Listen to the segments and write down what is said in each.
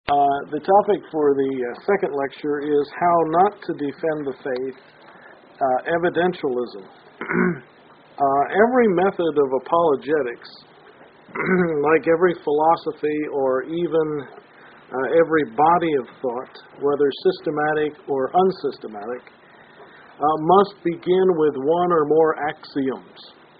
The topic for the second lecture is how not to defend the faith, evidentialism. Every method of apologetics, like every philosophy or even every body of thought, whether systematic or unsystematic, must begin with one or more axioms.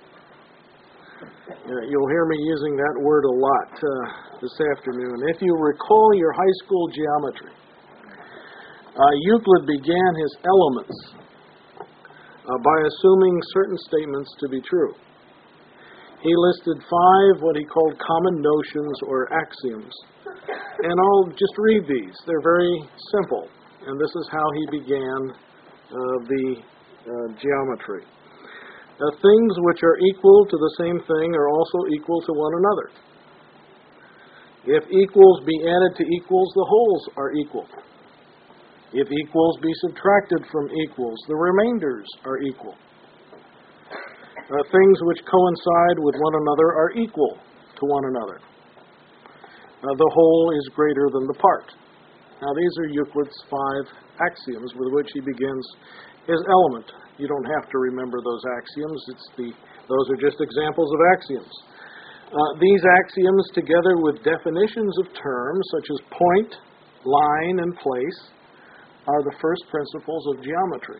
You'll hear me using that word a lot this afternoon. If you recall your high school geometry, Euclid began his Elements by assuming certain statements to be true. He listed 5 what he called common notions or axioms. And I'll just read these. They're very simple. And this is how he began the geometry. Things which are equal to the same thing are also equal to one another. If equals be added to equals, the wholes are equal. If equals be subtracted from equals, the remainders are equal. Things which coincide with one another are equal to one another. The whole is greater than the part. Now these are Euclid's 5 axioms with which he begins his element. You don't have to remember those axioms. Those are just examples of axioms. These axioms, together with definitions of terms such as point, line, and place, are the first principles of geometry.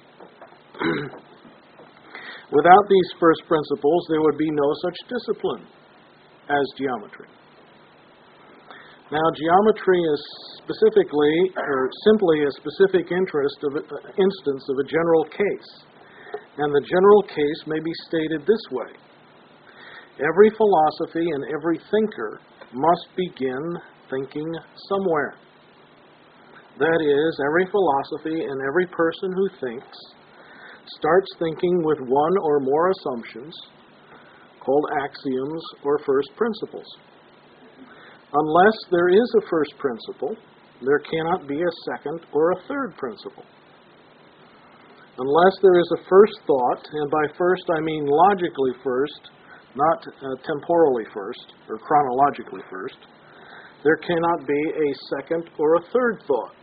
Without these first principles, there would be no such discipline as geometry. Now, geometry is specifically, or simply a specific instance of a general case. And the general case may be stated this way. Every philosophy and every thinker must begin thinking somewhere. That is, every philosophy and every person who thinks starts thinking with one or more assumptions called axioms or first principles. Unless there is a first principle, there cannot be a second or a third principle. Unless there is a first thought, and by first I mean logically first, not temporally first, or chronologically first, there cannot be a second or a third thought.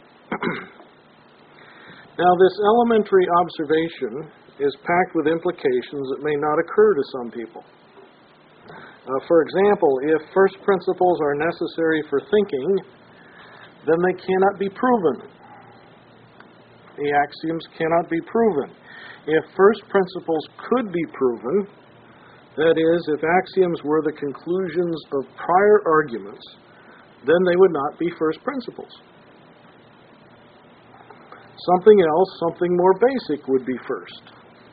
Now, this elementary observation is packed with implications that may not occur to some people. For example, if first principles are necessary for thinking, then they cannot be proven. The axioms cannot be proven. If first principles could be proven, that is, if axioms were the conclusions of prior arguments, then they would not be first principles. Something else, something more basic, would be first.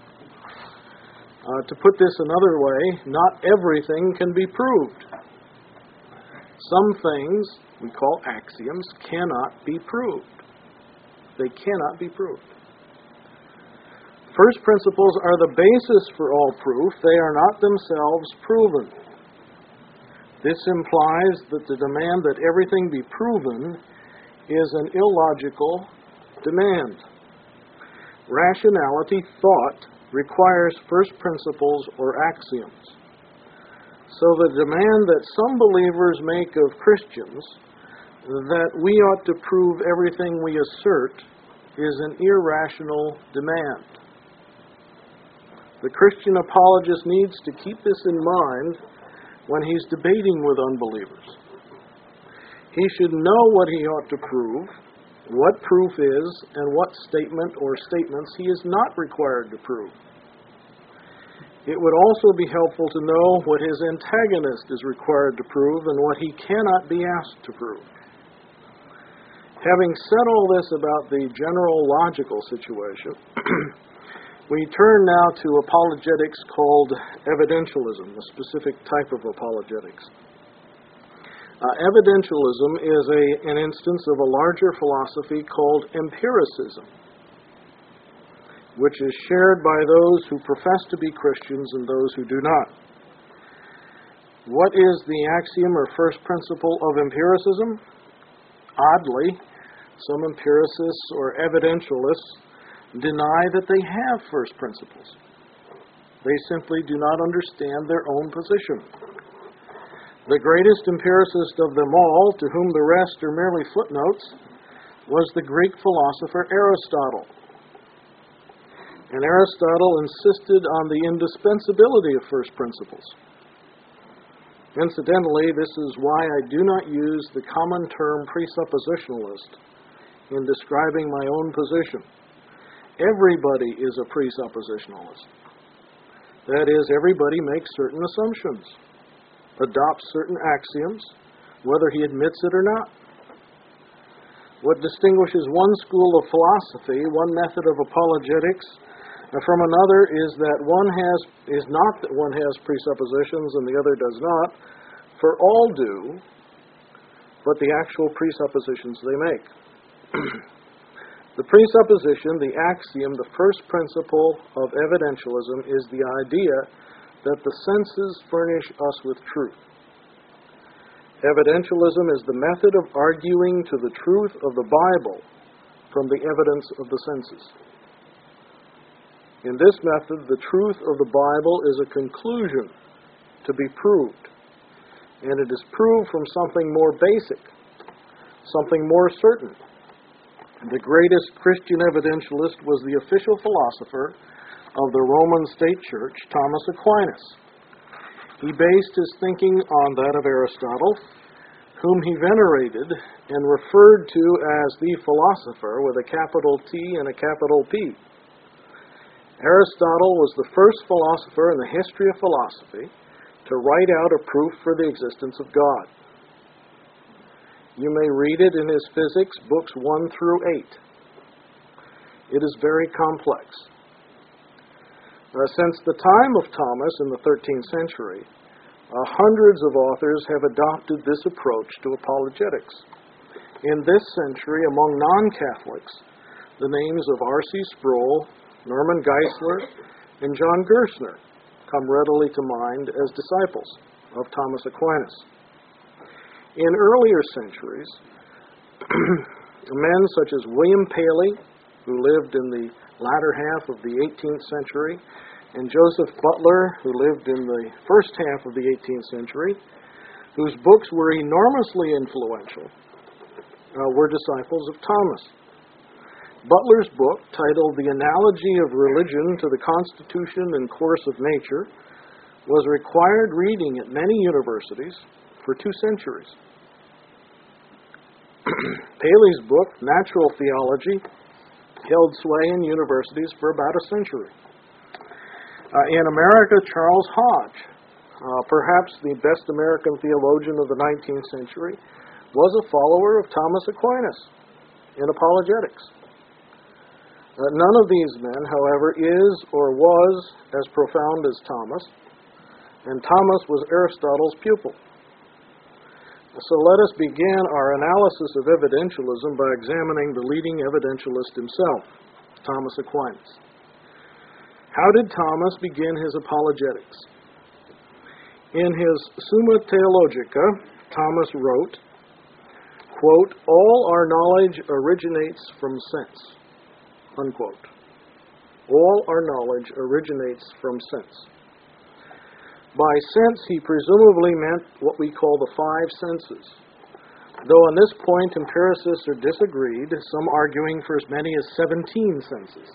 To put this another way, not everything can be proved. Some things, we call axioms, cannot be proved. They cannot be proved. First principles are the basis for all proof. They are not themselves proven. This implies that the demand that everything be proven is an illogical demand. Rationality, thought, requires first principles or axioms. So the demand that some believers make of Christians, that we ought to prove everything we assert, is an irrational demand. The Christian apologist needs to keep this in mind when he's debating with unbelievers. He should know what he ought to prove, what proof is, and what statement or statements he is not required to prove. It would also be helpful to know what his antagonist is required to prove and what he cannot be asked to prove. Having said all this about the general logical situation, we turn now to apologetics called evidentialism, a specific type of apologetics. Evidentialism is an instance of a larger philosophy called empiricism, which is shared by those who profess to be Christians and those who do not. What is the axiom or first principle of empiricism? Oddly, some empiricists or evidentialists deny that they have first principles. They simply do not understand their own position. The greatest empiricist of them all, to whom the rest are merely footnotes, was the Greek philosopher Aristotle. And Aristotle insisted on the indispensability of first principles. Incidentally, this is why I do not use the common term presuppositionalist in describing my own position. Everybody is a presuppositionalist. That is, everybody makes certain assumptions, adopts certain axioms, whether he admits it or not. What distinguishes one school of philosophy, one method of apologetics, from another is not that one has presuppositions and the other does not, for all do, but the actual presuppositions they make. The presupposition, the axiom, the first principle of evidentialism is the idea that the senses furnish us with truth. Evidentialism is the method of arguing to the truth of the Bible from the evidence of the senses. In this method, the truth of the Bible is a conclusion to be proved, and it is proved from something more basic, something more certain. The greatest Christian evidentialist was the official philosopher of the Roman State Church, Thomas Aquinas. He based his thinking on that of Aristotle, whom he venerated and referred to as the philosopher with a capital T and a capital P. Aristotle was the first philosopher in the history of philosophy to write out a proof for the existence of God. You may read it in his Physics, books 1 through 8. It is very complex. Since the time of Thomas in the 13th century, hundreds of authors have adopted this approach to apologetics. In this century, among non-Catholics, the names of R.C. Sproul, Norman Geisler, and John Gerstner come readily to mind as disciples of Thomas Aquinas. In earlier centuries, men such as William Paley, who lived in the latter half of the 18th century, and Joseph Butler, who lived in the first half of the 18th century, whose books were enormously influential, were disciples of Thomas. Butler's book, titled The Analogy of Religion to the Constitution and Course of Nature, was required reading at many universities for 2 centuries. Paley's book, Natural Theology, held sway in universities for about a century. In America, Charles Hodge, perhaps the best American theologian of the 19th century, was a follower of Thomas Aquinas in apologetics. None of these men, however, is or was as profound as Thomas, and Thomas was Aristotle's pupil. So let us begin our analysis of evidentialism by examining the leading evidentialist himself, Thomas Aquinas. How did Thomas begin his apologetics? In his Summa Theologica, Thomas wrote, quote, "All our knowledge originates from sense," unquote. All our knowledge originates from sense. By sense, he presumably meant what we call the 5 senses, though on this point empiricists are disagreed, some arguing for as many as 17 senses.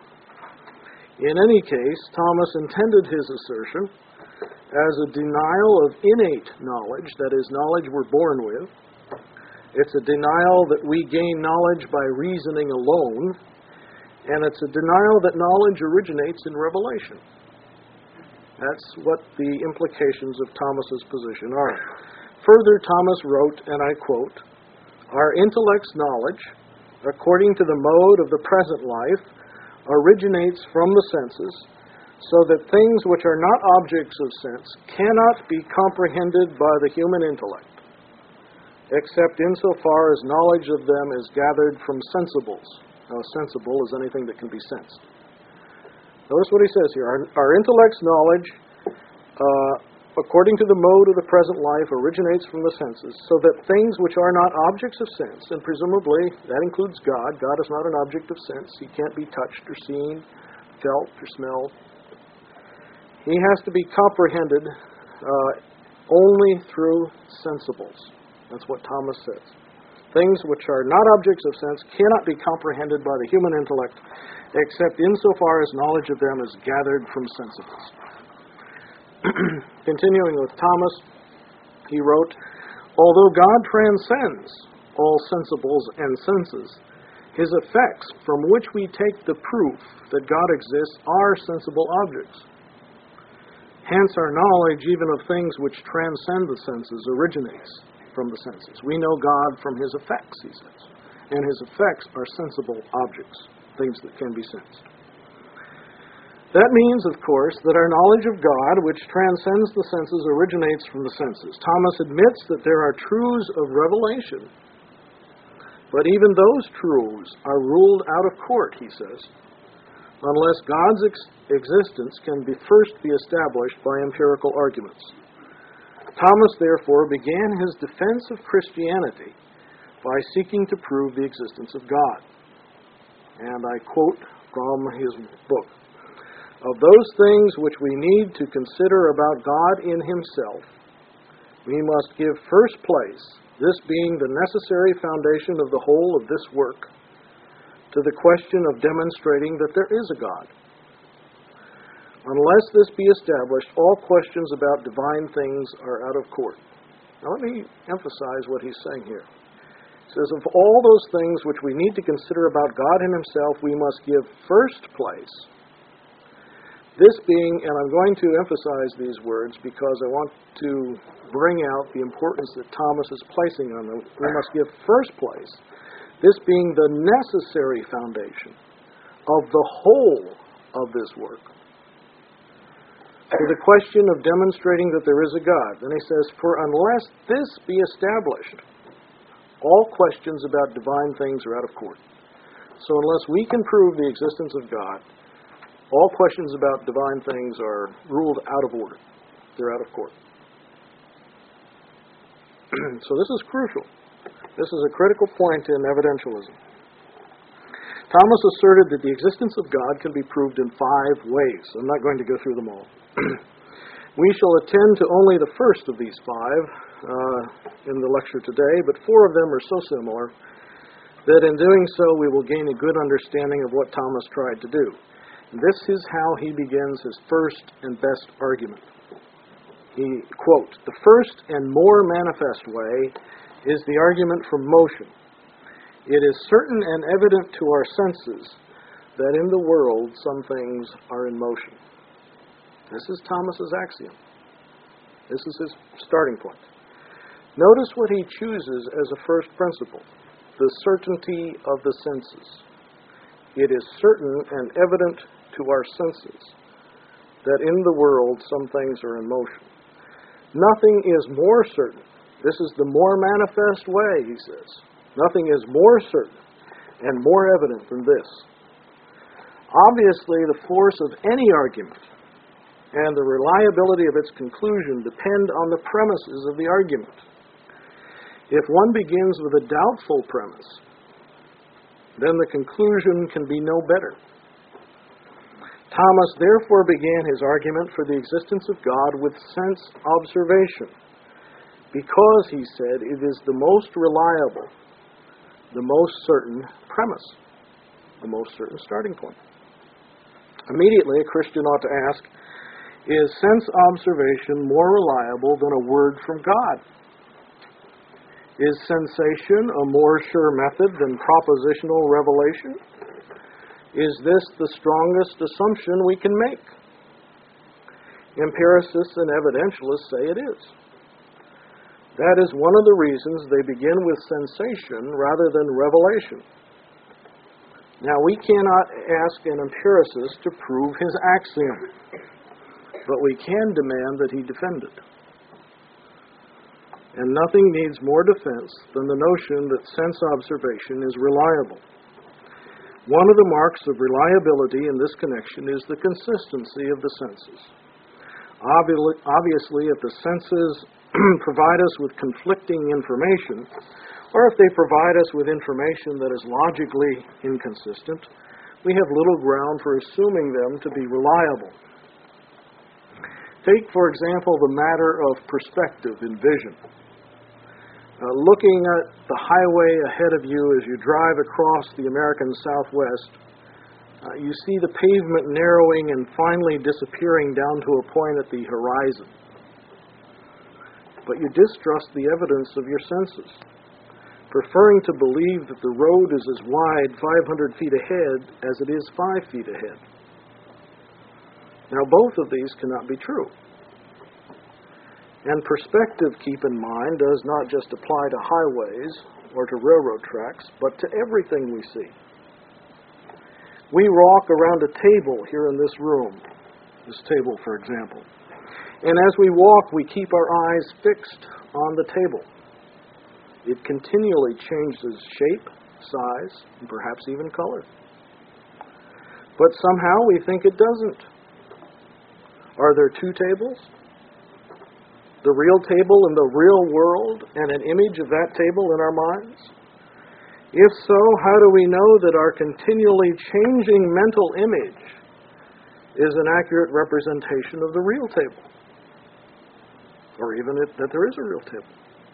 In any case, Thomas intended his assertion as a denial of innate knowledge, that is, knowledge we're born with. It's a denial that we gain knowledge by reasoning alone, and it's a denial that knowledge originates in revelation. That's what the implications of Thomas's position are. Further, Thomas wrote, and I quote, "Our intellect's knowledge, according to the mode of the present life, originates from the senses, so that things which are not objects of sense cannot be comprehended by the human intellect, except insofar as knowledge of them is gathered from sensibles." Now, sensible is anything that can be sensed. Notice what he says here. Our intellect's knowledge, according to the mode of the present life, originates from the senses, so that things which are not objects of sense, and presumably that includes God. God is not an object of sense. He can't be touched or seen, felt or smelled. He has to be comprehended only through sensibles. That's what Thomas says. Things which are not objects of sense cannot be comprehended by the human intellect except insofar as knowledge of them is gathered from sensibles. Continuing with Thomas, he wrote, although God transcends all sensibles and senses, his effects from which we take the proof that God exists are sensible objects. Hence our knowledge even of things which transcend the senses originates from the senses. We know God from his effects, he says. And his effects are sensible objects, things that can be sensed. That means, of course, that our knowledge of God, which transcends the senses, originates from the senses. Thomas admits that there are truths of revelation, but even those truths are ruled out of court, he says, unless God's existence can first be established by empirical arguments. Thomas, therefore, began his defense of Christianity by seeking to prove the existence of God. And I quote from his book, of those things which we need to consider about God in himself, we must give first place, this being the necessary foundation of the whole of this work, to the question of demonstrating that there is a God. Unless this be established, all questions about divine things are out of court. Now let me emphasize what he's saying here. He says, of all those things which we need to consider about God in himself, we must give first place. This being, and I'm going to emphasize these words because I want to bring out the importance that Thomas is placing on them. We must give first place, this being the necessary foundation of the whole of this work, to the question of demonstrating that there is a God. Then he says, for unless this be established, all questions about divine things are out of court. So unless we can prove the existence of God, all questions about divine things are ruled out of order. They're out of court. So this is crucial. This is a critical point in evidentialism. Thomas asserted that the existence of God can be proved in 5 ways. I'm not going to go through them all. We shall attend to only the first of these 5 in the lecture today, but 4 of them are so similar that in doing so we will gain a good understanding of what Thomas tried to do. This is how he begins his first and best argument. He, quote, the first and more manifest way is the argument from motion. It is certain and evident to our senses that in the world some things are in motion. This is Thomas's axiom. This is his starting point. Notice what he chooses as a first principle, the certainty of the senses. It is certain and evident to our senses that in the world some things are in motion. Nothing is more certain. This is the more manifest way, he says. Nothing is more certain and more evident than this. Obviously, the force of any argument and the reliability of its conclusion depend on the premises of the argument. If one begins with a doubtful premise, then the conclusion can be no better. Thomas therefore began his argument for the existence of God with sense observation, because, he said, it is the most reliable, the most certain premise, the most certain starting point. Immediately, a Christian ought to ask, is sense observation more reliable than a word from God? Is sensation a more sure method than propositional revelation? Is this the strongest assumption we can make? Empiricists and evidentialists say it is. That is one of the reasons they begin with sensation rather than revelation. Now, we cannot ask an empiricist to prove his axiom, but we can demand that he defend it. And nothing needs more defense than the notion that sense observation is reliable. One of the marks of reliability in this connection is the consistency of the senses. Obviously, if the senses provide us with conflicting information, or if they provide us with information that is logically inconsistent, we have little ground for assuming them to be reliable. Take, for example, the matter of perspective in vision. Looking at the highway ahead of you as you drive across the American Southwest, you see the pavement narrowing and finally disappearing down to a point at the horizon. But you distrust the evidence of your senses, preferring to believe that the road is as wide 500 feet ahead as it is 5 feet ahead. Now, both of these cannot be true. And perspective, keep in mind, does not just apply to highways or to railroad tracks, but to everything we see. We walk around a table here in this room, this table, for example. And as we walk, we keep our eyes fixed on the table. It continually changes shape, size, and perhaps even color. But somehow we think it doesn't. Are there two tables? The real table in the real world and an image of that table in our minds? If so, how do we know that our continually changing mental image is an accurate representation of the real table? Or even that there is a real table?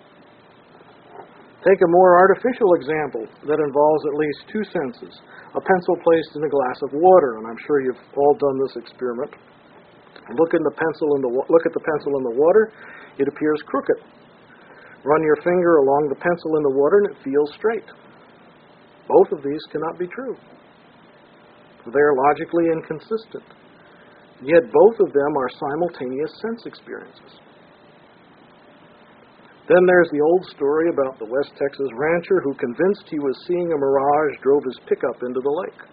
Take a more artificial example that involves at least two senses. A pencil placed in a glass of water, and I'm sure you've all done this experiment. Look at the pencil in the water, it appears crooked. Run your finger along the pencil in the water and it feels straight. Both of these cannot be true. They are logically inconsistent. Yet both of them are simultaneous sense experiences. Then there's the old story about the West Texas rancher who, convinced he was seeing a mirage, drove his pickup into the lake.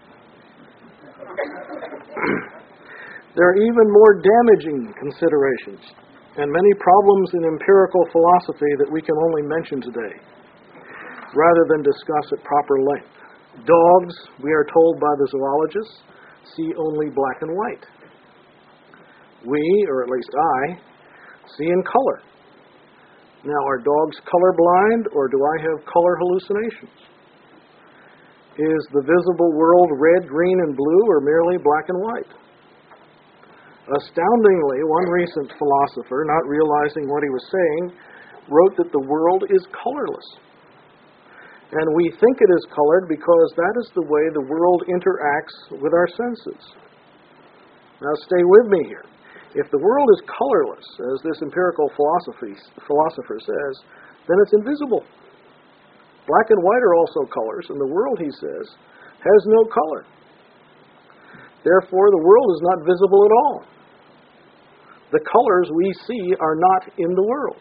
There are even more damaging considerations and many problems in empirical philosophy that we can only mention today, rather than discuss at proper length. Dogs, we are told by the zoologists, see only black and white. We, or at least I, see in color. Now, are dogs colorblind, or do I have color hallucinations? Is the visible world red, green, and blue, or merely black and white? Astoundingly, one recent philosopher, not realizing what he was saying, wrote that the world is colorless. And we think it is colored because that is the way the world interacts with our senses. Now stay with me here. If the world is colorless, as this empirical philosopher says, then it's invisible. Black and white are also colors, and the world, he says, has no color. Therefore, the world is not visible at all. The colors we see are not in the world.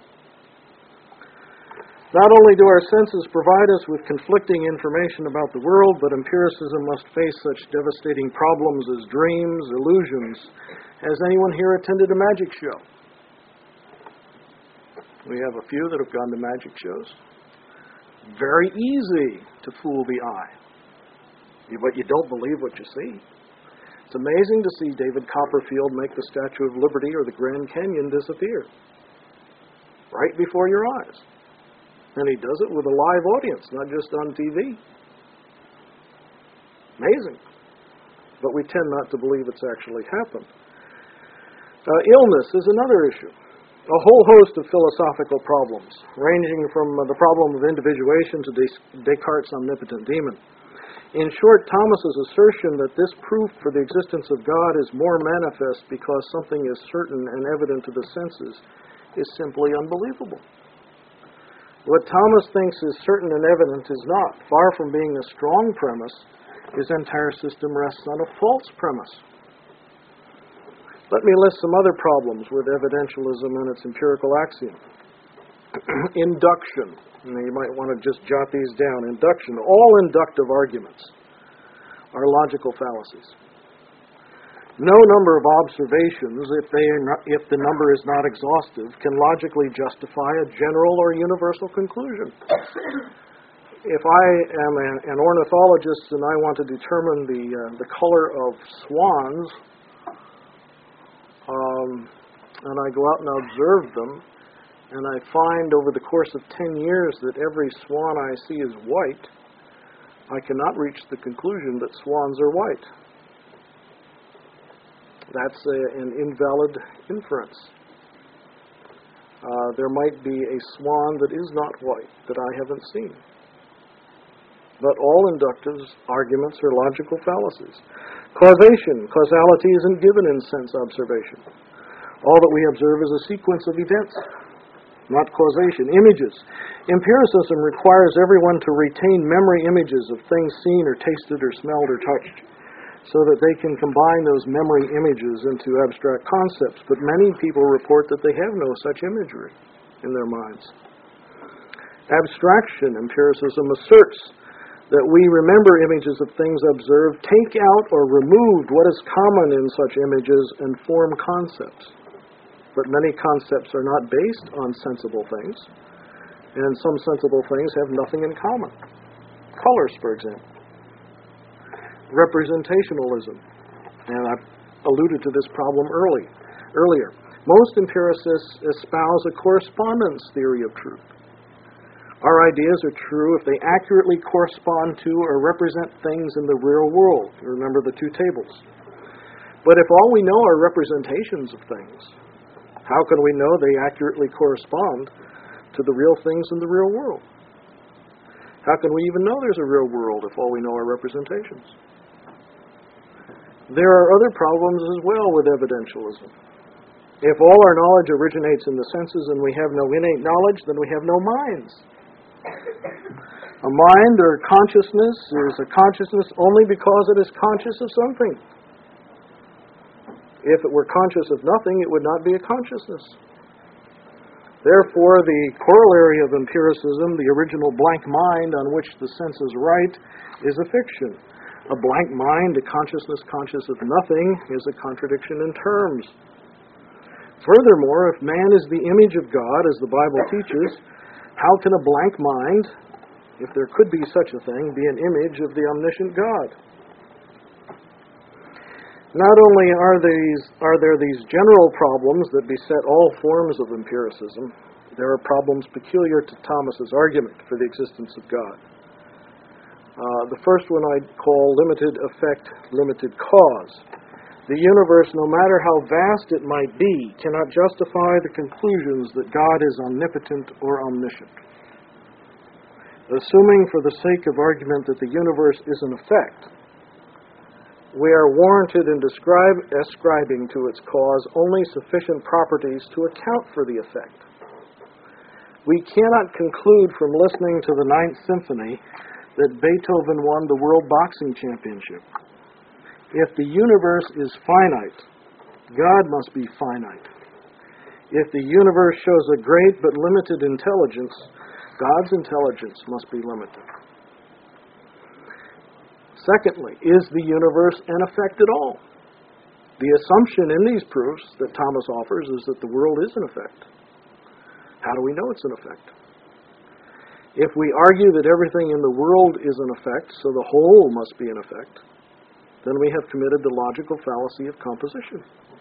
Not only do our senses provide us with conflicting information about the world, but empiricism must face such devastating problems as dreams, illusions. Has anyone here attended a magic show? We have a few that have gone to magic shows. Very easy to fool the eye. But you don't believe what you see. It's amazing to see David Copperfield make the Statue of Liberty or the Grand Canyon disappear right before your eyes. And he does it with a live audience, not just on TV. Amazing. But we tend not to believe it's actually happened. Illness is another issue. A whole host of philosophical problems, ranging from the problem of individuation to Descartes' omnipotent demon. In short, Thomas's assertion that this proof for the existence of God is more manifest because something is certain and evident to the senses is simply unbelievable. What Thomas thinks is certain and evident is not. Far from being a strong premise, his entire system rests on a false premise. Let me list some other problems with evidentialism and its empirical axiom. Induction. You might want to just jot these down. Induction. All inductive arguments are logical fallacies. No number of observations, if the number is not exhaustive, can logically justify a general or universal conclusion. If I am an ornithologist and I want to determine the color of swans, and I go out and observe them, and I find over the course of 10 years that every swan I see is white, I cannot reach the conclusion that swans are white. That's an invalid inference. There might be a swan that is not white that I haven't seen. But all inductive arguments are logical fallacies. Causality isn't given in sense observation. All that we observe is a sequence of events, not causation. Images. Empiricism requires everyone to retain memory images of things seen or tasted or smelled or touched, so that they can combine those memory images into abstract concepts. But many people report that they have no such imagery in their minds. Abstraction empiricism asserts that we remember images of things observed, take out or remove what is common in such images, and form concepts. But many concepts are not based on sensible things, and some sensible things have nothing in common. Colors, for example. Representationalism, and I've alluded to this problem earlier. Most empiricists espouse a correspondence theory of truth. Our ideas are true if they accurately correspond to or represent things in the real world. You remember the two tables. But if all we know are representations of things, how can we know they accurately correspond to the real things in the real world? How can we even know there's a real world if all we know are representations? There are other problems as well with evidentialism. If all our knowledge originates in the senses and we have no innate knowledge, then we have no minds. A mind or consciousness is a consciousness only because it is conscious of something. If it were conscious of nothing, it would not be a consciousness. Therefore, the corollary of empiricism, the original blank mind on which the senses write, is a fiction. A blank mind, a consciousness conscious of nothing, is a contradiction in terms. Furthermore, if man is the image of God, as the Bible teaches, how can a blank mind, if there could be such a thing, be an image of the omniscient God? Not only are there these general problems that beset all forms of empiricism, there are problems peculiar to Thomas's argument for the existence of God. The first one I'd call limited effect, limited cause. The universe, no matter how vast it might be, cannot justify the conclusions that God is omnipotent or omniscient. Assuming for the sake of argument that the universe is an effect, we are warranted in ascribing to its cause only sufficient properties to account for the effect. We cannot conclude from listening to the Ninth Symphony that Beethoven won the World Boxing Championship. If the universe is finite, God must be finite. If the universe shows a great but limited intelligence, God's intelligence must be limited. Secondly, is the universe an effect at all? The assumption in these proofs that Thomas offers is that the world is an effect. How do we know it's an effect? If we argue that everything in the world is an effect, so the whole must be an effect, then we have committed the logical fallacy of composition.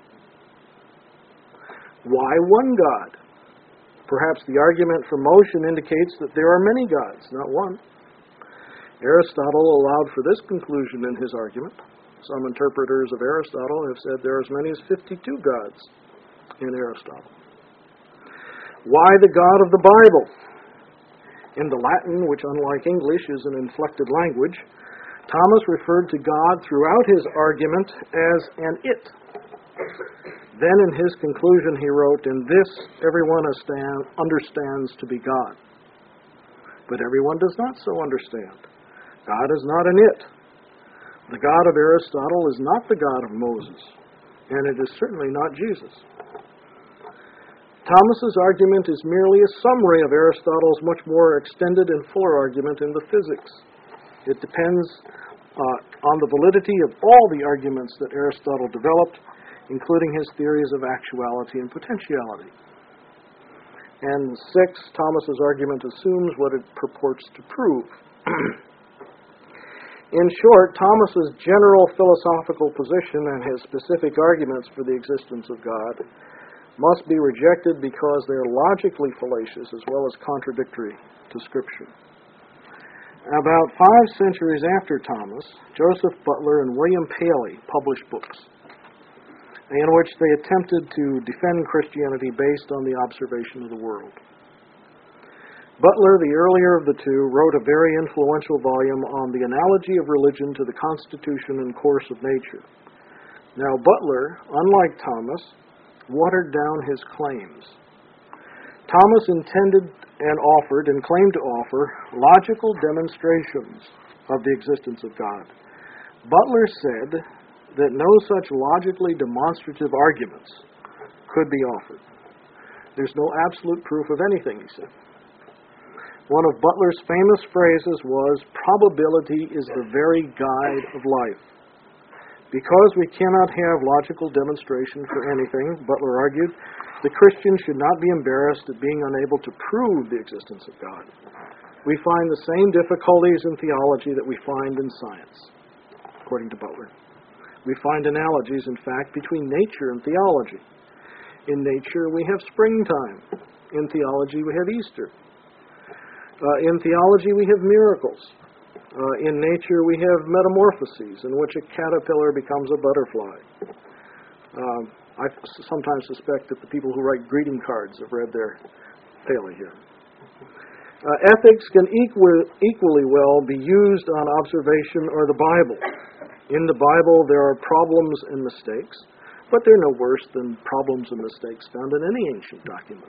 Why one God? Perhaps the argument for motion indicates that there are many gods, not one. Aristotle allowed for this conclusion in his argument. Some interpreters of Aristotle have said there are as many as 52 gods in Aristotle. Why the God of the Bible? In the Latin, which unlike English is an inflected language, Thomas referred to God throughout his argument as an it. Then in his conclusion he wrote, "In this everyone understands to be God." But everyone does not so understand. God is not an it. The God of Aristotle is not the God of Moses, and it is certainly not Jesus. Thomas's argument is merely a summary of Aristotle's much more extended and fuller argument in the Physics. It depends on the validity of all the arguments that Aristotle developed, including his theories of actuality and potentiality. And 6, Thomas's argument assumes what it purports to prove. In short, Thomas's general philosophical position and his specific arguments for the existence of God must be rejected because they are logically fallacious as well as contradictory to Scripture. About 5 centuries after Thomas, Joseph Butler and William Paley published books. in which they attempted to defend Christianity based on the observation of the world. Butler, the earlier of the two, wrote a very influential volume on the analogy of religion to the constitution and course of nature. Now, Butler, unlike Thomas, watered down his claims. Thomas intended and offered and claimed to offer logical demonstrations of the existence of God. Butler said that no such logically demonstrative arguments could be offered. There's no absolute proof of anything, he said. One of Butler's famous phrases was, "Probability is the very guide of life." Because we cannot have logical demonstration for anything, Butler argued, the Christian should not be embarrassed at being unable to prove the existence of God. We find the same difficulties in theology that we find in science, according to Butler. We find analogies, in fact, between nature and theology. In nature, we have springtime. In theology, we have Easter. In theology, we have miracles. In nature, we have metamorphoses, in which a caterpillar becomes a butterfly. I sometimes suspect that the people who write greeting cards have read their Paley here. Ethics can equally well be used on observation or the Bible. In the Bible, there are problems and mistakes, but they're no worse than problems and mistakes found in any ancient document.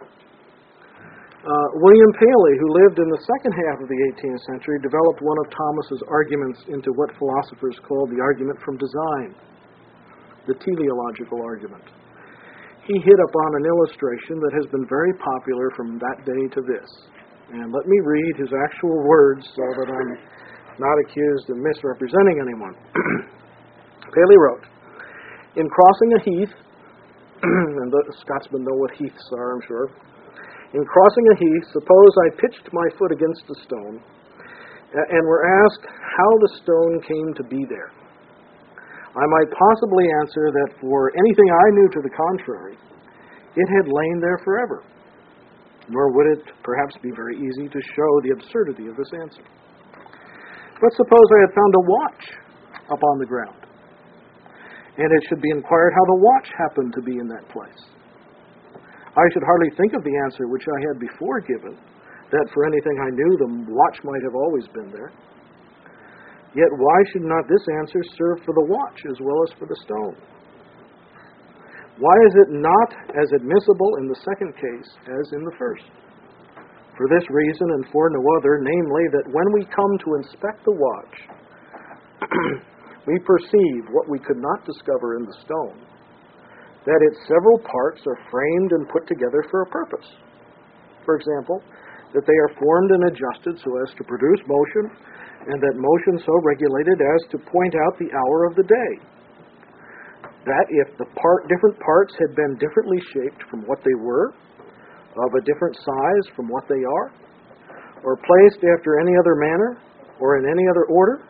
William Paley, who lived in the second half of the 18th century, developed one of Thomas's arguments into what philosophers call the argument from design, the teleological argument. He hit upon an illustration that has been very popular from that day to this. And let me read his actual words so that I'm not accused of misrepresenting anyone. Paley wrote, "In crossing a heath," and the Scotsmen know what heaths are, I'm sure. "In crossing a heath, suppose I pitched my foot against a stone, and were asked how the stone came to be there. I might possibly answer that for anything I knew to the contrary, it had lain there forever. Nor would it perhaps be very easy to show the absurdity of this answer. But suppose I had found a watch upon the ground, and it should be inquired how the watch happened to be in that place. I should hardly think of the answer which I had before given, that for anything I knew, the watch might have always been there. Yet why should not this answer serve for the watch as well as for the stone? Why is it not as admissible in the second case as in the first? For this reason and for no other, namely that when we come to inspect the watch, we perceive what we could not discover in the stone, that its several parts are framed and put together for a purpose. For example, that they are formed and adjusted so as to produce motion, and that motion so regulated as to point out the hour of the day. That if the different parts had been differently shaped from what they were, of a different size from what they are, or placed after any other manner, or in any other order,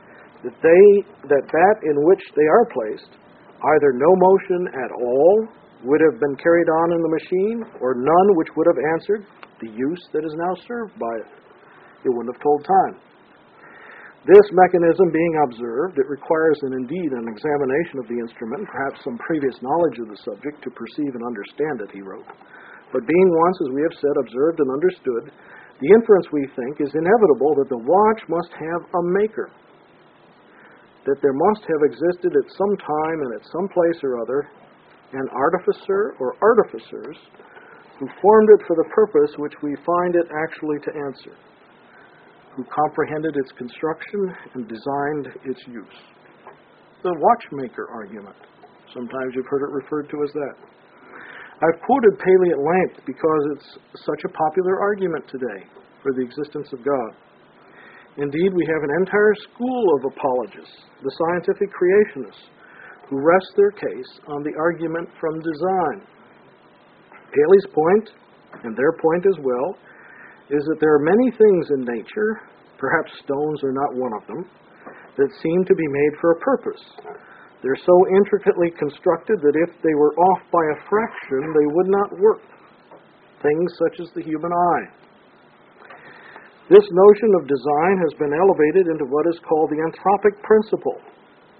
that in which they are placed, either no motion at all would have been carried on in the machine, or none which would have answered the use that is now served by it. It wouldn't have told time. This mechanism being observed, it requires indeed an examination of the instrument, and perhaps some previous knowledge of the subject to perceive and understand it, he wrote. But being once, as we have said, observed and understood, the inference, we think, is inevitable that the watch must have a maker, that there must have existed at some time and at some place or other an artificer or artificers who formed it for the purpose which we find it actually to answer, who comprehended its construction and designed its use. The watchmaker argument. Sometimes you've heard it referred to as that. I've quoted Paley at length because it's such a popular argument today for the existence of God. Indeed, we have an entire school of apologists, the scientific creationists, who rest their case on the argument from design. Paley's point, and their point as well, is that there are many things in nature, perhaps stones are not one of them, that seem to be made for a purpose. They're so intricately constructed that if they were off by a fraction, they would not work. Things such as the human eye. This notion of design has been elevated into what is called the anthropic principle,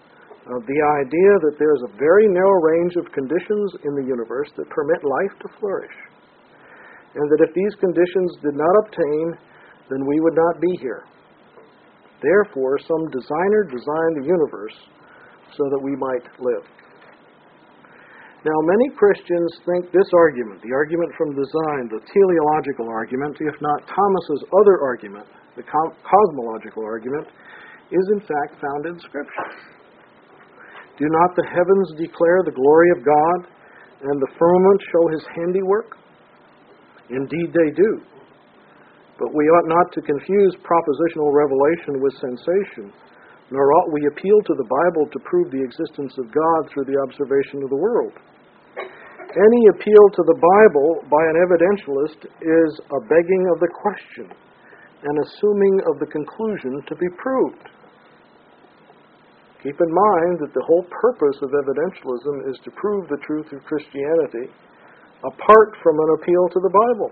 the idea that there's a very narrow range of conditions in the universe that permit life to flourish, and that if these conditions did not obtain, then we would not be here. Therefore, some designer designed the universe so that we might live. Now, many Christians think this argument, the argument from design, the teleological argument, if not Thomas's other argument, the cosmological argument, is in fact found in Scripture. Do not the heavens declare the glory of God, and the firmament show His handiwork? Indeed they do. But we ought not to confuse propositional revelation with sensation, nor ought we appeal to the Bible to prove the existence of God through the observation of the world. Any appeal to the Bible by an evidentialist is a begging of the question, an assuming of the conclusion to be proved. Keep in mind that the whole purpose of evidentialism is to prove the truth of Christianity apart from an appeal to the Bible.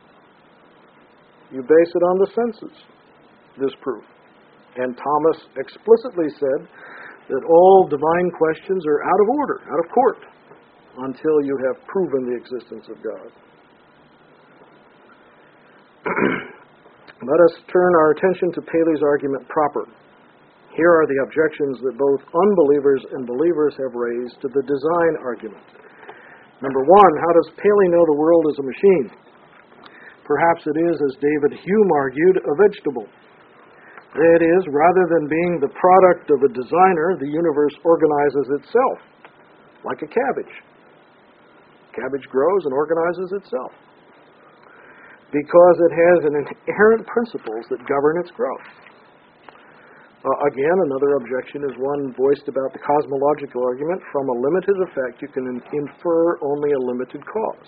You base it on the senses, this proof. And Thomas explicitly said that all divine questions are out of order, out of court, until you have proven the existence of God. Let us turn our attention to Paley's argument proper. Here are the objections that both unbelievers and believers have raised to the design argument. Number one, how does Paley know the world is a machine? Perhaps it is, as David Hume argued, a vegetable. That is, rather than being the product of a designer, the universe organizes itself, like a cabbage. Cabbage grows and organizes itself because it has inherent principles that govern its growth. Again, another objection is one voiced about the cosmological argument. From a limited effect, you can infer only a limited cause.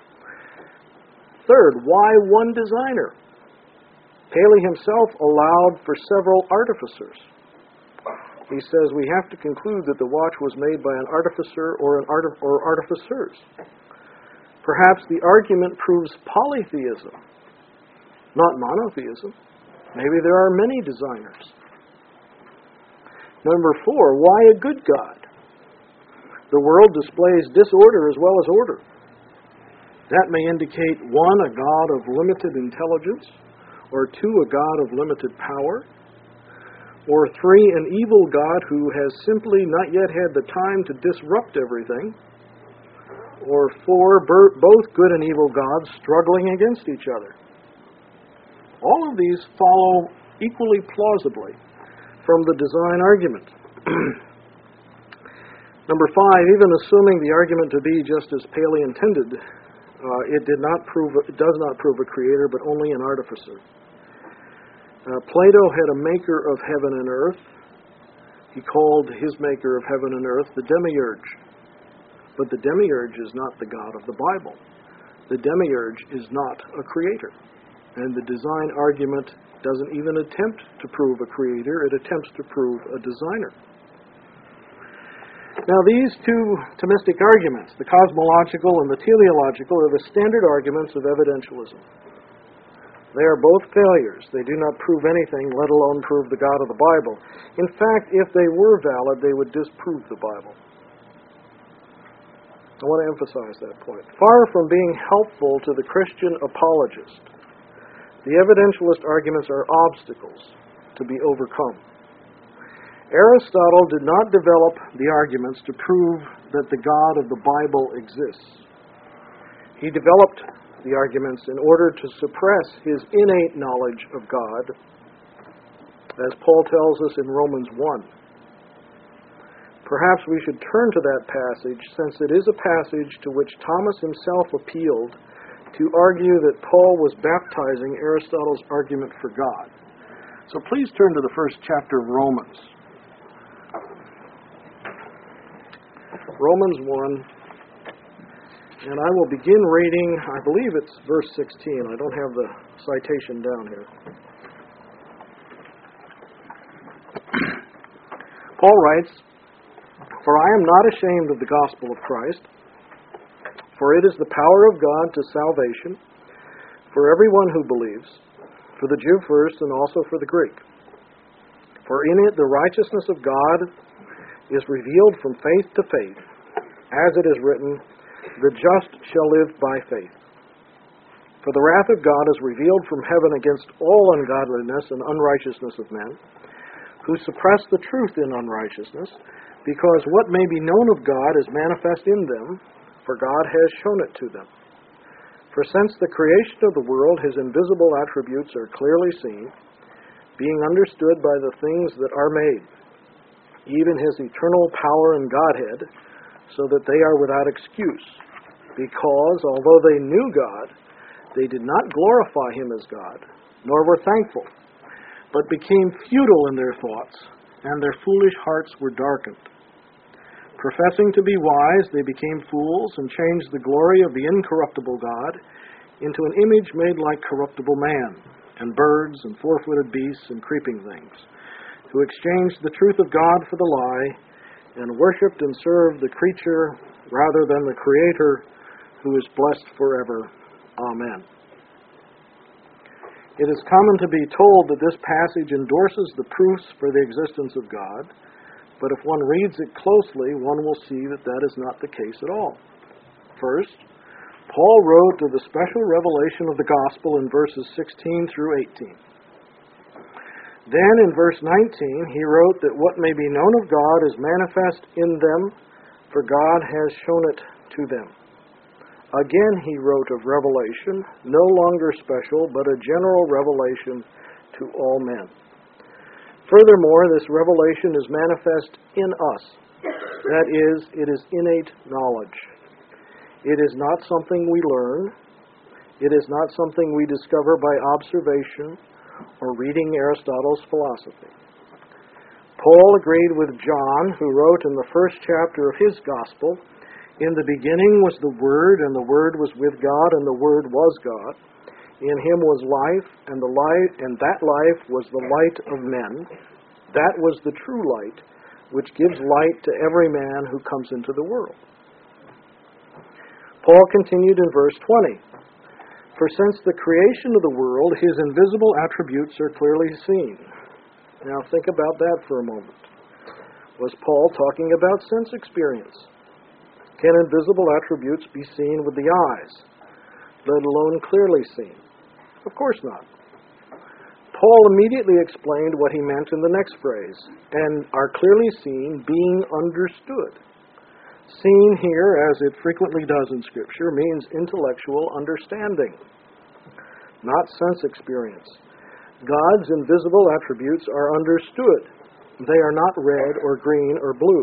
Third, why one designer? Paley himself allowed for several artificers. He says we have to conclude that the watch was made by an artificer or artificers. Perhaps the argument proves polytheism, not monotheism. Maybe there are many designers. Number four, why a good God? The world displays disorder as well as order. That may indicate, one, a God of limited intelligence, or two, a God of limited power, or three, an evil God who has simply not yet had the time to disrupt everything, or four, both good and evil gods struggling against each other. All of these follow equally plausibly from the design argument. Number five, even assuming the argument to be just as Paley intended, it does not prove a creator, but only an artificer. Plato had a maker of heaven and earth. He called his maker of heaven and earth the demiurge. But the demiurge is not the God of the Bible. The demiurge is not a creator. And the design argument doesn't even attempt to prove a creator. It attempts to prove a designer. Now, these two Thomistic arguments, the cosmological and the teleological, are the standard arguments of evidentialism. They are both failures. They do not prove anything, let alone prove the God of the Bible. In fact, if they were valid, they would disprove the Bible. I want to emphasize that point. Far from being helpful to the Christian apologist, the evidentialist arguments are obstacles to be overcome. Aristotle did not develop the arguments to prove that the God of the Bible exists. He developed the arguments in order to suppress his innate knowledge of God, as Paul tells us in Romans 1. Perhaps we should turn to that passage, since it is a passage to which Thomas himself appealed to argue that Paul was baptizing Aristotle's argument for God. So please turn to the first chapter of Romans. Romans 1. And I will begin reading, I believe it's verse 16. I don't have the citation down here. Paul writes, "For I am not ashamed of the gospel of Christ, for it is the power of God to salvation for everyone who believes, for the Jew first and also for the Greek. For in it the righteousness of God is revealed from faith to faith, as it is written, "The just shall live by faith." For the wrath of God is revealed from heaven against all ungodliness and unrighteousness of men, who suppress the truth in unrighteousness, because what may be known of God is manifest in them, for God has shown it to them. For since the creation of the world, his invisible attributes are clearly seen, being understood by the things that are made, even his eternal power and Godhead, so that they are without excuse, because, although they knew God, they did not glorify him as God, nor were thankful, but became futile in their thoughts, and their foolish hearts were darkened. Professing to be wise, they became fools, and changed the glory of the incorruptible God into an image made like corruptible man, and birds, and four-footed beasts, and creeping things, who exchanged the truth of God for the lie, and worshipped and served the creature rather than the Creator, who is blessed forever. Amen. It is common to be told that this passage endorses the proofs for the existence of God, but if one reads it closely, one will see that that is not the case at all. First, Paul wrote of the special revelation of the gospel in verses 16 through 18. Then in verse 19, he wrote that what may be known of God is manifest in them, for God has shown it to them. Again, he wrote of revelation, no longer special, but a general revelation to all men. Furthermore, this revelation is manifest in us. That is, it is innate knowledge. It is not something we learn. It is not something we discover by observation or reading Aristotle's philosophy. Paul agreed with John, who wrote in the first chapter of his gospel, "In the beginning was the Word, and the Word was with God, and the Word was God. In him was life, and that life was the light of men. That was the true light, which gives light to every man who comes into the world." Paul continued in verse 20, "For since the creation of the world, his invisible attributes are clearly seen." Now think about that for a moment. Was Paul talking about sense experience? Can invisible attributes be seen with the eyes, let alone clearly seen? Of course not. Paul immediately explained what he meant in the next phrase, "and are clearly seen, being understood." Seen here, as it frequently does in Scripture, means intellectual understanding, not sense experience. God's invisible attributes are understood. They are not red or green or blue.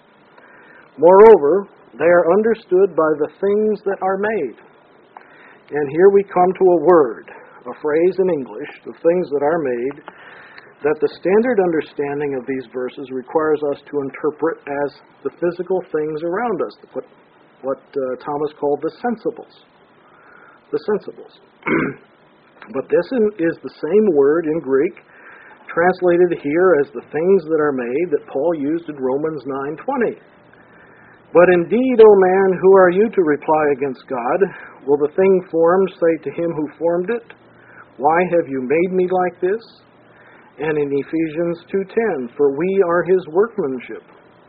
Moreover, they are understood by the things that are made. And here we come to a word, a phrase in English, the things that are made, that the standard understanding of these verses requires us to interpret as the physical things around us, what Thomas called the sensibles. The sensibles. But this is the same word in Greek, translated here as the things that are made, that Paul used in Romans 9:20. "But indeed, O man, who are you to reply against God? Will the thing formed say to him who formed it, 'Why have you made me like this?' And in Ephesians 2:10, 'For we are his workmanship.'"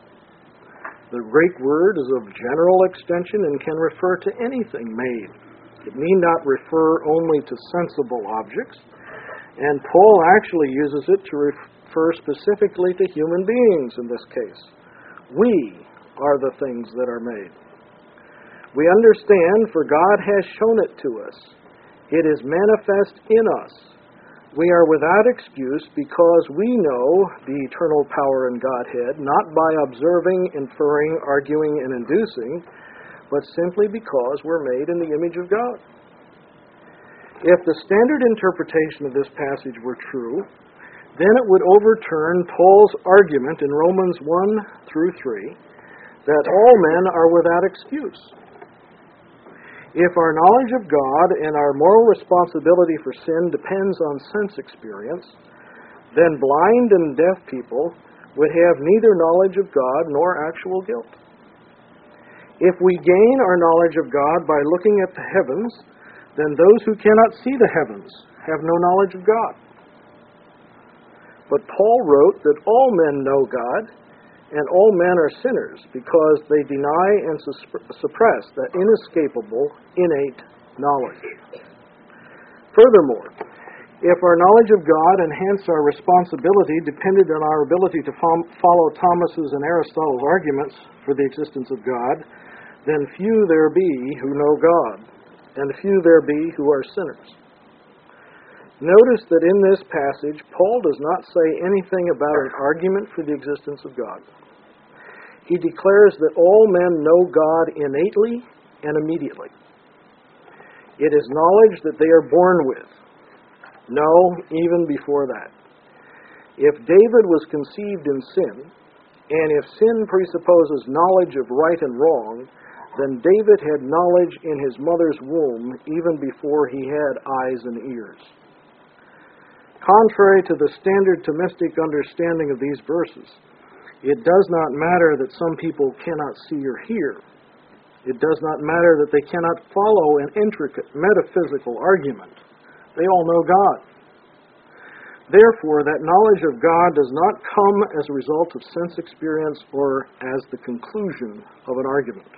The Greek word is of general extension and can refer to anything made. It need not refer only to sensible objects, and Paul actually uses it to refer specifically to human beings in this case. We are the things that are made. We understand, for God has shown it to us. It is manifest in us. We are without excuse because we know the eternal power and Godhead, not by observing, inferring, arguing, and inducing, but simply because we're made in the image of God. If the standard interpretation of this passage were true, then it would overturn Paul's argument in Romans 1-3 that all men are without excuse. If our knowledge of God and our moral responsibility for sin depends on sense experience, then blind and deaf people would have neither knowledge of God nor actual guilt. If we gain our knowledge of God by looking at the heavens, then those who cannot see the heavens have no knowledge of God. But Paul wrote that all men know God, and all men are sinners because they deny and suppress that inescapable, innate knowledge. Furthermore, if our knowledge of God and hence our responsibility depended on our ability to follow Thomas's and Aristotle's arguments for the existence of God, then few there be who know God, and few there be who are sinners. Notice that in this passage, Paul does not say anything about an argument for the existence of God. He declares that all men know God innately and immediately. It is knowledge that they are born with. No, even before that. If David was conceived in sin, and if sin presupposes knowledge of right and wrong, then David had knowledge in his mother's womb even before he had eyes and ears. Contrary to the standard Thomistic understanding of these verses, it does not matter that some people cannot see or hear. It does not matter that they cannot follow an intricate metaphysical argument. They all know God. Therefore, that knowledge of God does not come as a result of sense experience or as the conclusion of an argument.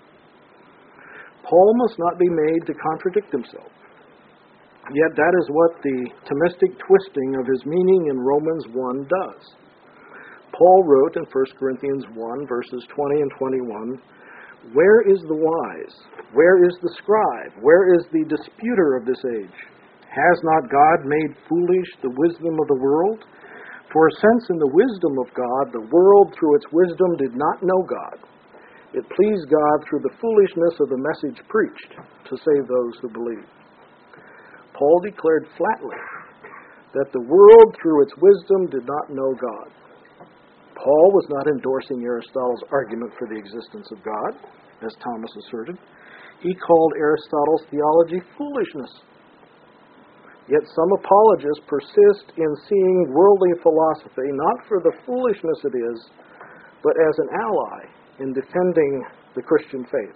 Paul must not be made to contradict himself. Yet that is what the Thomistic twisting of his meaning in Romans 1 does. Paul wrote in 1 Corinthians 1, verses 20 and 21, "Where is the wise? Where is the scribe? Where is the disputer of this age? Has not God made foolish the wisdom of the world? For since in the wisdom of God, the world through its wisdom did not know God, it pleased God through the foolishness of the message preached to save those who believe." Paul declared flatly that the world through its wisdom did not know God. Paul was not endorsing Aristotle's argument for the existence of God, as Thomas asserted. He called Aristotle's theology foolishness. Yet some apologists persist in seeing worldly philosophy not for the foolishness it is, but as an ally in defending the Christian faith.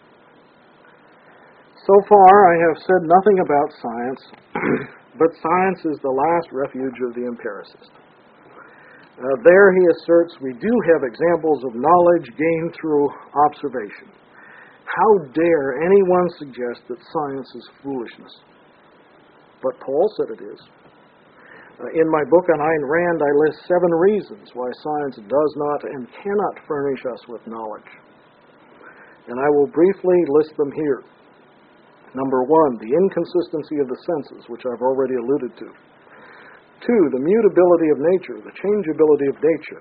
So far, I have said nothing about science, but science is the last refuge of the empiricist. There, he asserts, we do have examples of knowledge gained through observation. How dare anyone suggest that science is foolishness? But Paul said it is. In my book on Ayn Rand, I list 7 reasons why science does not and cannot furnish us with knowledge. And I will briefly list them here. Number 1, the inconsistency of the senses, which I've already alluded to. 2, the mutability of nature, the changeability of nature.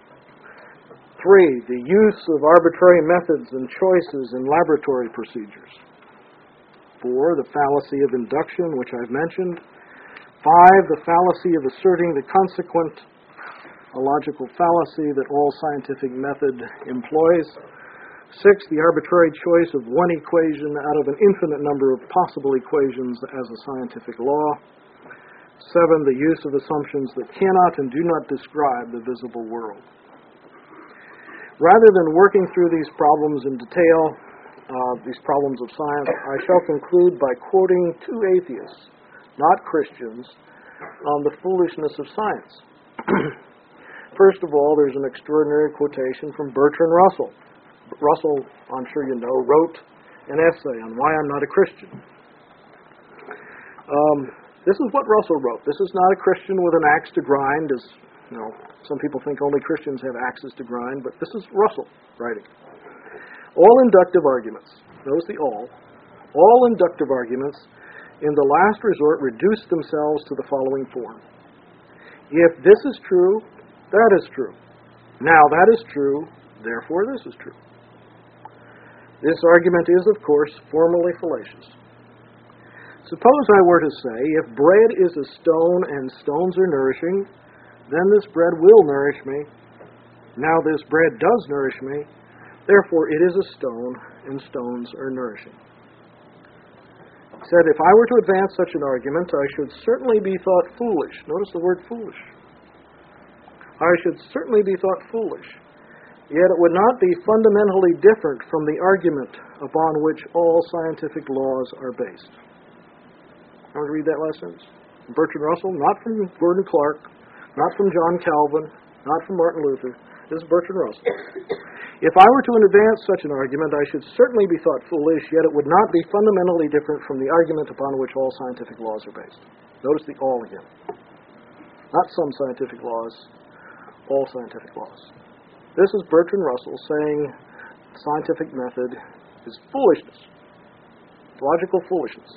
3, the use of arbitrary methods and choices in laboratory procedures. 4, the fallacy of induction, which I've mentioned. 5, the fallacy of asserting the consequent, a logical fallacy that all scientific method employs. 6, the arbitrary choice of one equation out of an infinite number of possible equations as a scientific law. 7, the use of assumptions that cannot and do not describe the visible world. Rather than working through these problems in detail, these problems of science, I shall conclude by quoting 2 atheists, not Christians, on the foolishness of science. First of all, there's an extraordinary quotation from Bertrand Russell. Russell, I'm sure you know, wrote an essay on why I'm not a Christian. This is what Russell wrote. This is not a Christian with an axe to grind, as you know, some people think only Christians have axes to grind, but this is Russell writing. All inductive arguments, notice the all inductive arguments in the last resort reduce themselves to the following form. If this is true, that is true. Now that is true, therefore this is true. This argument is, of course, formally fallacious. Suppose I were to say, if bread is a stone and stones are nourishing, then this bread will nourish me. Now this bread does nourish me, therefore it is a stone and stones are nourishing. He said, if I were to advance such an argument, I should certainly be thought foolish. Notice the word foolish. I should certainly be thought foolish. Yet it would not be fundamentally different from the argument upon which all scientific laws are based. I want to read that last sentence. Bertrand Russell, not from Gordon Clark, not from John Calvin, not from Martin Luther. This is Bertrand Russell. If I were to advance such an argument, I should certainly be thought foolish, yet it would not be fundamentally different from the argument upon which all scientific laws are based. Notice the all again. Not some scientific laws, all scientific laws. This is Bertrand Russell saying the scientific method is foolishness, logical foolishness.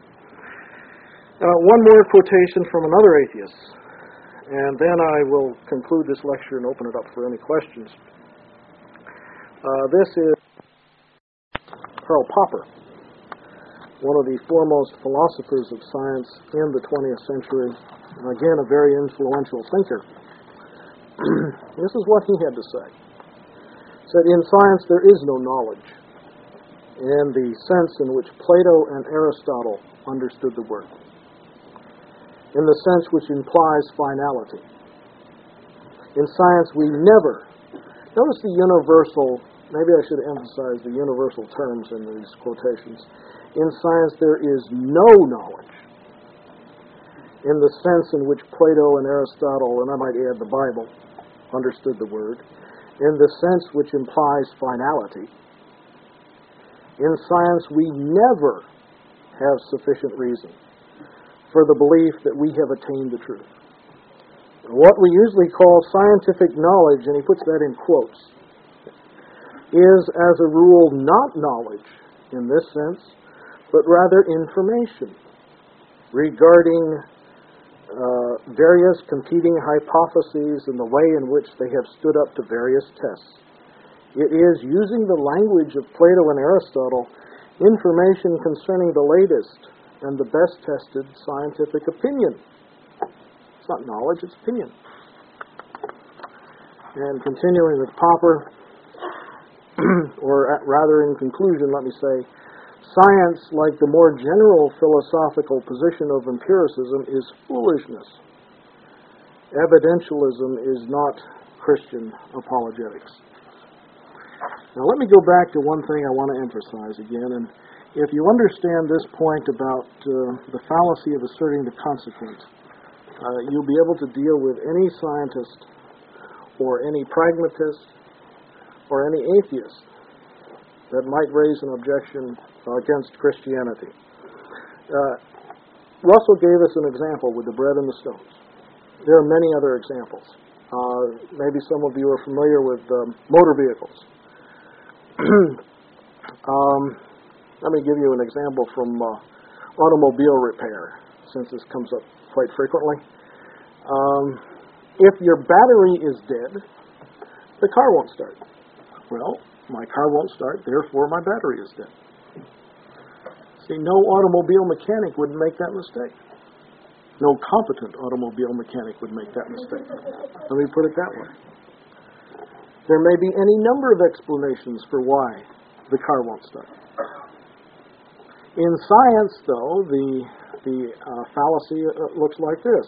One more quotation from another atheist, and then I will conclude this lecture and open it up for any questions. This is Karl Popper, one of the foremost philosophers of science in the 20th century, and again, a very influential thinker. This is what he had to say. He said, in science there is no knowledge in the sense in which Plato and Aristotle understood the word, in the sense which implies finality. In science we never, notice the universal, maybe I should emphasize the universal terms in these quotations. In science there is no knowledge in the sense in which Plato and Aristotle, and I might add the Bible, understood the word, in the sense which implies finality. In science we never have sufficient reason for the belief that we have attained the truth. What we usually call scientific knowledge, and he puts that in quotes, is as a rule not knowledge in this sense, but rather information regarding various competing hypotheses and the way in which they have stood up to various tests. It is, using the language of Plato and Aristotle, information concerning the latest and the best tested scientific opinion. It's not knowledge, it's opinion. And continuing with Popper, or rather in conclusion, let me say, science, like the more general philosophical position of empiricism, is foolishness. Evidentialism is not Christian apologetics. Now let me go back to one thing I want to emphasize again, and if you understand this point about the fallacy of asserting the consequent, you'll be able to deal with any scientist or any pragmatist or any atheist that might raise an objection against Christianity. Russell gave us an example with the bread and the stones. There are many other examples. Maybe some of you are familiar with motor vehicles. Let me give you an example from automobile repair, since this comes up quite frequently. If your battery is dead, the car won't start. Well, my car won't start, therefore my battery is dead. See, no automobile mechanic would make that mistake. No competent automobile mechanic would make that mistake. Let me put it that way. There may be any number of explanations for why the car won't start. In science, though, the fallacy looks like this.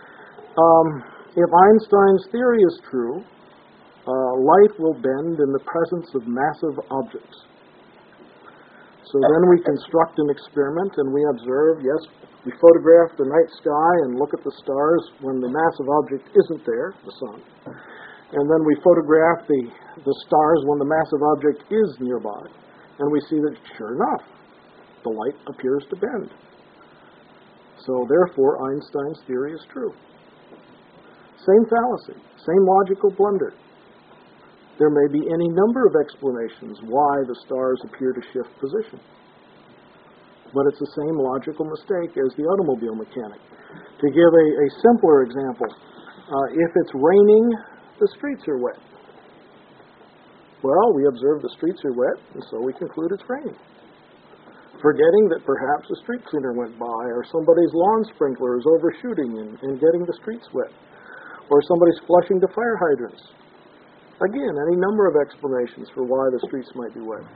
If Einstein's theory is true, light will bend in the presence of massive objects. So then we construct an experiment and we observe, yes, we photograph the night sky and look at the stars when the massive object isn't there, the sun. And then we photograph the stars when the massive object is nearby. And we see that, sure enough, the light appears to bend. So therefore, Einstein's theory is true. Same fallacy, same logical blunder. There may be any number of explanations why the stars appear to shift position. But it's the same logical mistake as the automobile mechanic. To give a simpler example, if it's raining, the streets are wet. Well, we observe the streets are wet, and so we conclude it's raining. Forgetting that perhaps a street cleaner went by, or somebody's lawn sprinkler is overshooting and getting the streets wet, or somebody's flushing the fire hydrants. Again, any number of explanations for why the streets might be wet.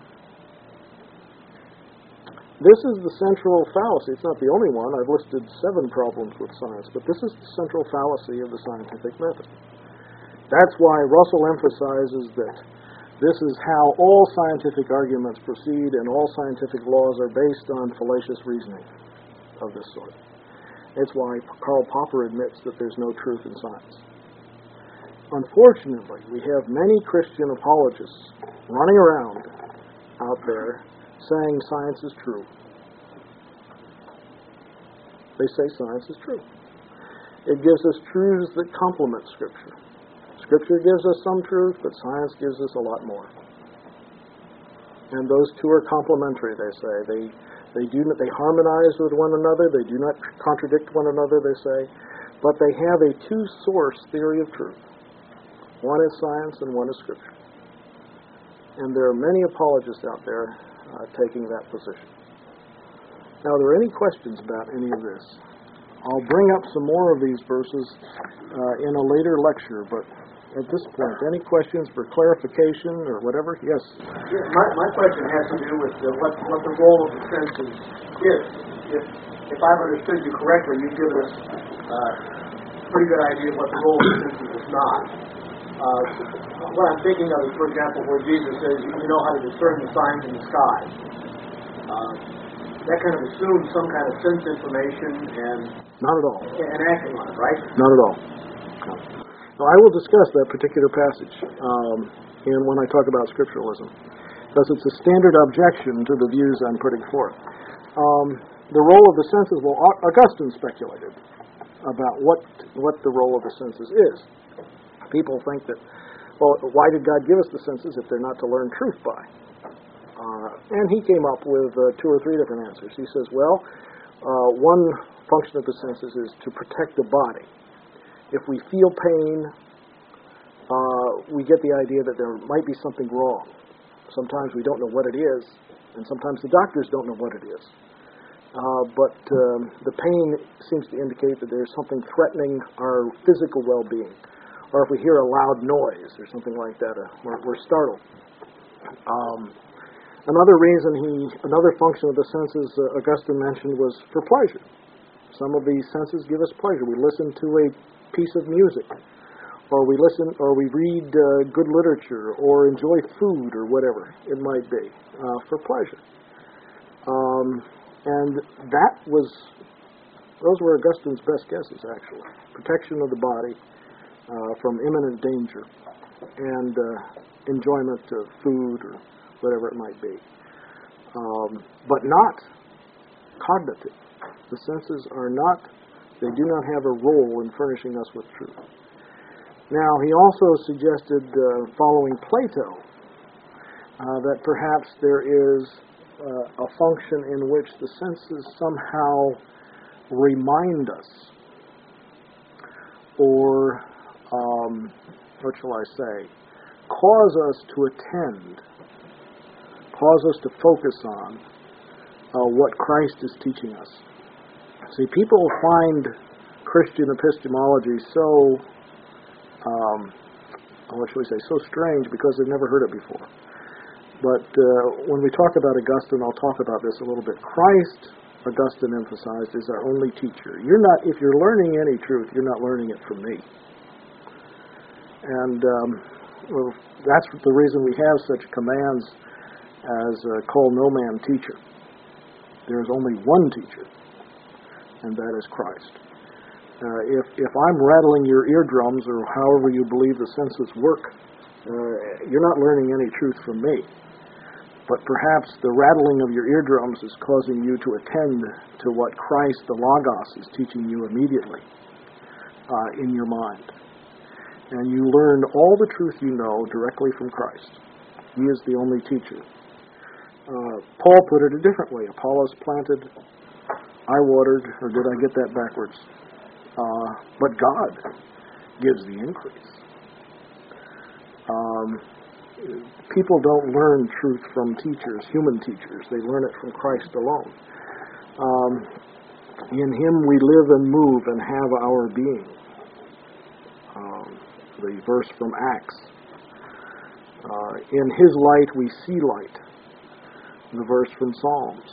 This is the central fallacy. It's not the only one. I've listed 7 problems with science, but this is the central fallacy of the scientific method. That's why Russell emphasizes that this is how all scientific arguments proceed and all scientific laws are based on fallacious reasoning of this sort. It's why Karl Popper admits that there's no truth in science. unfortunately, we have many Christian apologists running around out there saying science is true. They say science is true. It gives us truths that complement Scripture. Scripture gives us some truth, but science gives us a lot more. And those two are complementary, they say. They harmonize with one another. They do not contradict one another, they say. But they have a two-source theory of truth. One is science and one is Scripture. And there are many apologists out there taking that position. Now, are there any questions about any of this? I'll bring up some more of these verses in a later lecture, but at this point, any questions for clarification or whatever? Yes? Yeah, my question has to do with what the role of the senses is. If I've understood you correctly, you've given us a pretty good idea of what the role of the senses is not. What I'm thinking of is, for example, where Jesus says, you know how to discern the signs in the sky. That kind of assumes some kind of sense information and... Not at all. And acting on it, right? Not at all. No. Now, I will discuss that particular passage when I talk about scripturalism, because it's a standard objection to the views I'm putting forth. The role of the senses, well, Augustine speculated about what the role of the senses is. People think that, well, why did God give us the senses if they're not to learn truth by? And he came up with 2 or 3 different answers. He says, well, one function of the senses is to protect the body. If we feel pain, we get the idea that there might be something wrong. Sometimes we don't know what it is, and sometimes the doctors don't know what it is. But the pain seems to indicate that there's something threatening our physical well-being. Or if we hear a loud noise or something like that, we're startled. Another function of the senses Augustine mentioned was for pleasure. Some of these senses give us pleasure. We listen to a piece of music, or we read good literature, or enjoy food, or whatever it might be, for pleasure. And those were Augustine's best guesses, actually. Protection of the body from imminent danger, and enjoyment of food, or whatever it might be. But not cognitive. The senses they do not have a role in furnishing us with truth. Now, he also suggested, following Plato, that perhaps there is a function in which the senses somehow remind us, or, what shall I say, cause us to attend, cause us to focus on what Christ is teaching us. See, people find Christian epistemology so, so strange because they've never heard it before. But when we talk about Augustine, I'll talk about this a little bit. Christ, Augustine emphasized, is our only teacher. If you're learning any truth, you're not learning it from me. And that's the reason we have such commands as call no man teacher. There is only one teacher, and that is Christ. If I'm rattling your eardrums, or however you believe the senses work, you're not learning any truth from me. But perhaps the rattling of your eardrums is causing you to attend to what Christ, the Logos, is teaching you immediately in your mind. And you learn all the truth you know directly from Christ. He is the only teacher. Paul put it a different way. Apollos planted, I watered, or did I get that backwards? But God gives the increase. People don't learn truth from teachers, human teachers. They learn it from Christ alone. In Him we live and move and have our being. The verse from Acts. In His light we see light. The verse from Psalms.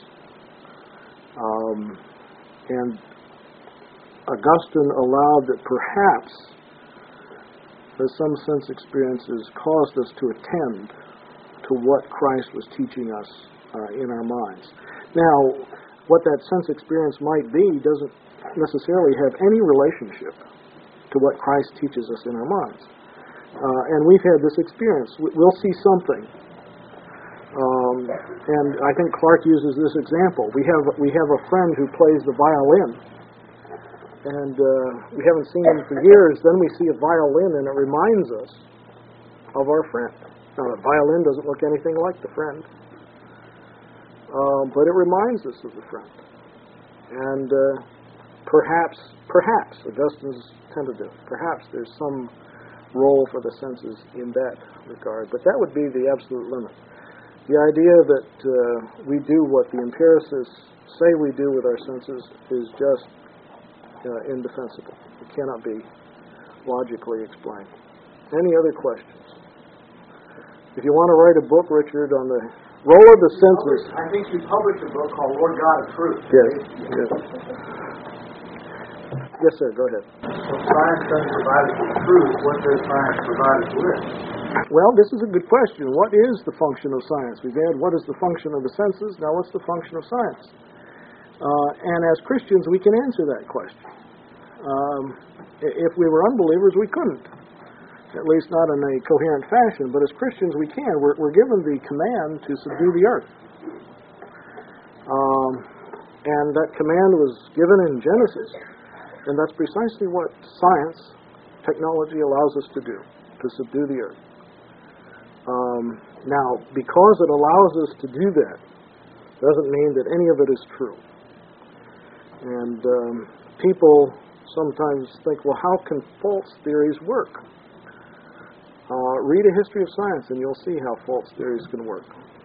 And Augustine allowed that perhaps some sense experiences caused us to attend to what Christ was teaching us in our minds. Now, what that sense experience might be doesn't necessarily have any relationship to what Christ teaches us in our minds. And we've had this experience. We'll see something. And I think Clark uses this example. We have a friend who plays the violin, and we haven't seen him for years. Then we see a violin, and it reminds us of our friend. Now, the violin doesn't look anything like the friend, but it reminds us of the friend. And perhaps, Augustine's tentative, perhaps there's some role for the senses in that regard, but that would be the absolute limit. The idea that we do what the empiricists say we do with our senses is just indefensible. It cannot be logically explained. Any other questions? If you want to write a book, Richard, on the role of the senses... I think you published a book called Lord God of Truth. Yes. Yes, sir, go ahead. So science doesn't provide us with truth. What does science provide us with? Well, this is a good question. What is the function of science? We've had what is the function of the senses. Now, what's the function of science? And as Christians, we can answer that question. If we were unbelievers, we couldn't, at least not in a coherent fashion. But as Christians, we can. We're given the command to subdue the earth. And that command was given in Genesis. And that's precisely what science, technology allows us to do, to subdue the earth. Now, because it allows us to do that, doesn't mean that any of it is true. And people sometimes think, well, how can false theories work? Read a history of science and you'll see how false theories can work.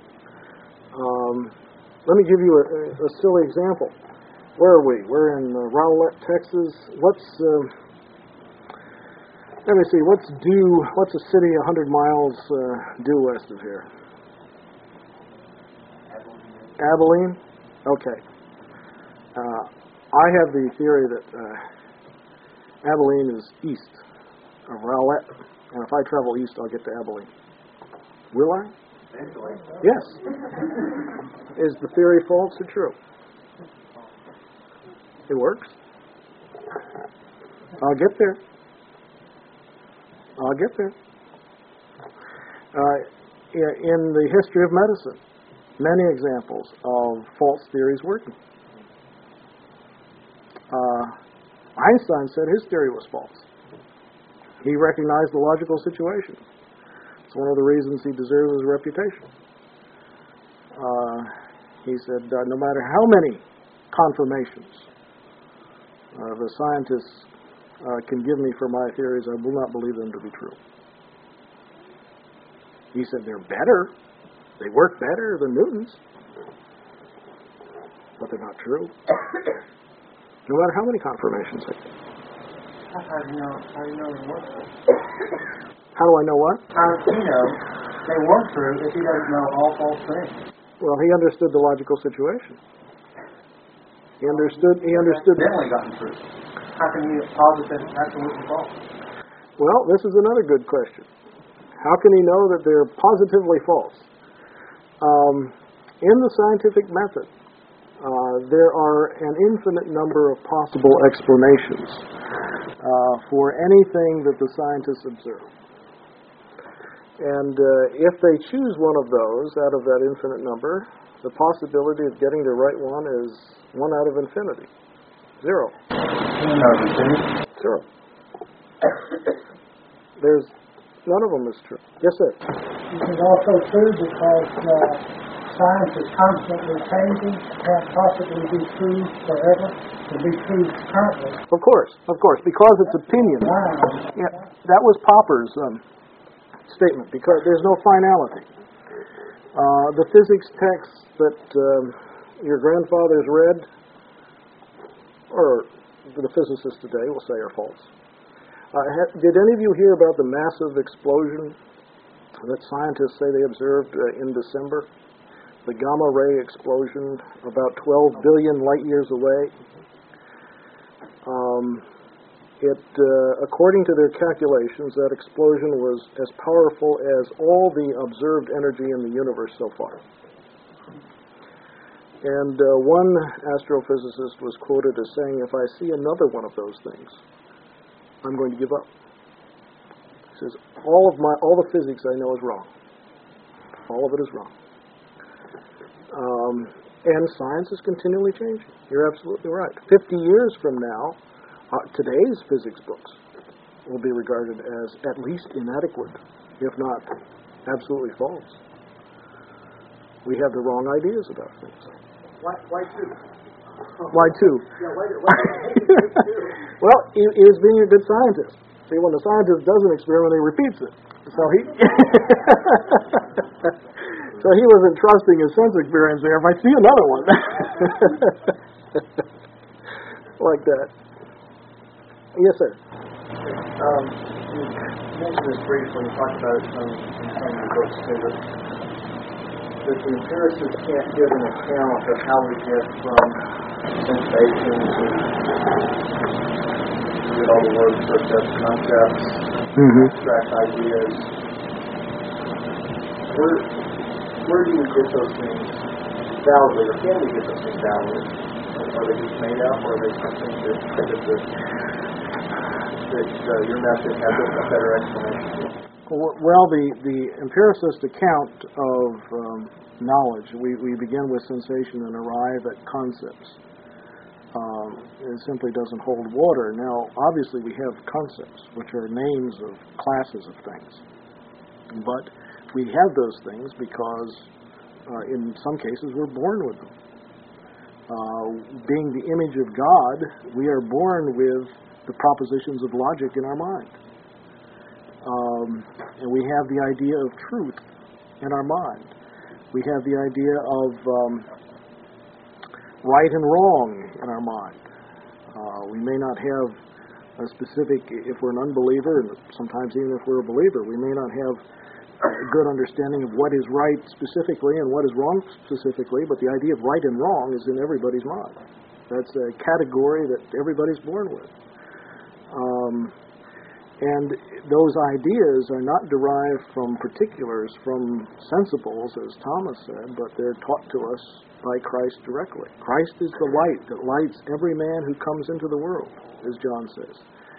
Let me give you a silly example. Where are we? We're in Rowlett, Texas. Let me see, what's a city 100 miles due west of here? Abilene? Okay. I have the theory that Abilene is east of Rowlett, and if I travel east, I'll get to Abilene. Will I? Yes. Is the theory false or true? It works. I'll get there. In the history of medicine, many examples of false theories working. Einstein said his theory was false. He recognized the logical situation. It's one of the reasons he deserves his reputation. He said, no matter how many confirmations the scientists can give me for my theories, I will not believe them to be true. He said they're better. They work better than Newton's. But they're not true. No matter how many confirmations I get. How do you know they weren't true? How do I know what? How does he know they weren't true if he doesn't know all false things? Well, he understood the logical situation. He understood. Definitely gotten true. How can he posit that it's absolutely false? Well, this is another good question. How can he know that they're positively false? In the scientific method, there are an infinite number of possible explanations for anything that the scientists observe. And if they choose one of those out of that infinite number, the possibility of getting the right one is 1 out of infinity. 0. 0. There's none of them is true. Yes, sir. This is also true because science is constantly changing. Can't possibly be true forever. To be true currently. Of course, because it's opinion. Yeah, that was Popper's statement. Because there's no finality. The physics texts that your grandfathers read, or the physicists today will say are false. Did any of you hear about the massive explosion that scientists say they observed in December? The gamma ray explosion about 12 billion light years away. According to their calculations, that explosion was as powerful as all the observed energy in the universe so far. And one astrophysicist was quoted as saying, if I see another one of those things, I'm going to give up. He says, all the physics I know is wrong. All of it is wrong. And science is continually changing. You're absolutely right. 50 years from now, today's physics books will be regarded as at least inadequate, if not absolutely false. We have the wrong ideas about things. Why two? Why two? Yeah, why two? Well, he is being a good scientist. See, when a scientist does an experiment, he repeats it. So he so he wasn't trusting his sense experience there. If I see another one, like that. Yes, sir. You mentioned this briefly. You talked about it in some of your books too. That the empiricists can't give an account of how we get from sensation to all the words such as concepts, abstract ideas. Where do we get those things validly, or can we get those things validly? Are they just made up, or are they something that your method has a better explanation? Well, the empiricist account of knowledge, we begin with sensation and arrive at concepts. It simply doesn't hold water. Now, obviously, we have concepts, which are names of classes of things. But we have those things because, in some cases, we're born with them. Being the image of God, we are born with the propositions of logic in our mind. And we have the idea of truth in our mind. We have the idea of right and wrong in our mind. We may not have a specific, if we're an unbeliever, and sometimes even if we're a believer, we may not have a good understanding of what is right specifically and what is wrong specifically, but the idea of right and wrong is in everybody's mind. That's a category that everybody's born with. And those ideas are not derived from particulars, from sensibles, as Thomas said, but they're taught to us by Christ directly. Christ is the light that lights every man who comes into the world, as John says.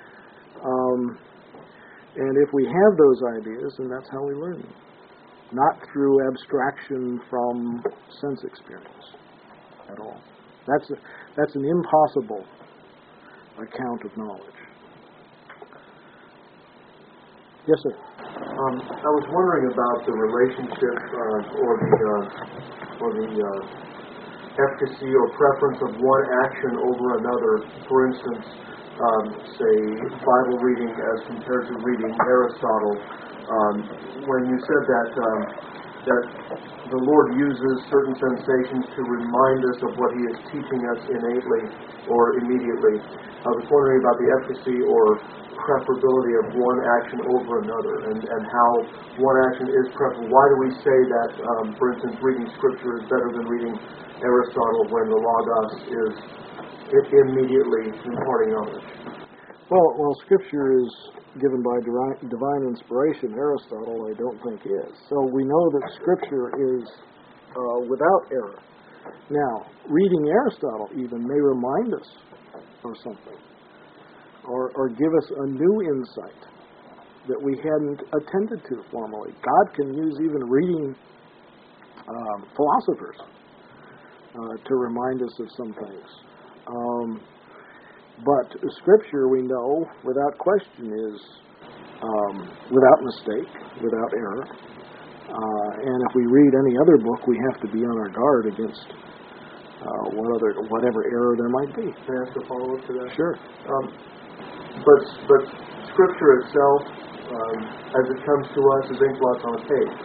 And if we have those ideas, then that's how we learn them. Not through abstraction from sense experience at all. That's an impossible account of knowledge. Yes, sir. I was wondering about the relationship or the efficacy or preference of one action over another. For instance, say Bible reading as compared to reading Aristotle. When you said that the Lord uses certain sensations to remind us of what He is teaching us innately or immediately, I was wondering about the efficacy or preferability of one action over another, and how one action is preferable. Why do we say that, for instance, reading Scripture is better than reading Aristotle when the Logos is immediately imparting knowledge? Well, Scripture is given by divine inspiration. Aristotle, I don't think, is. So we know that Scripture is without error. Now, reading Aristotle even may remind us of something, or give us a new insight that we hadn't attended to formerly. God can use even reading philosophers to remind us of some things. But Scripture, we know, without question, is without mistake, without error. And if we read any other book, we have to be on our guard against whatever error there might be. Can I ask a follow-up to that? Sure. But Scripture itself, as it comes to us, is ink blots on a page.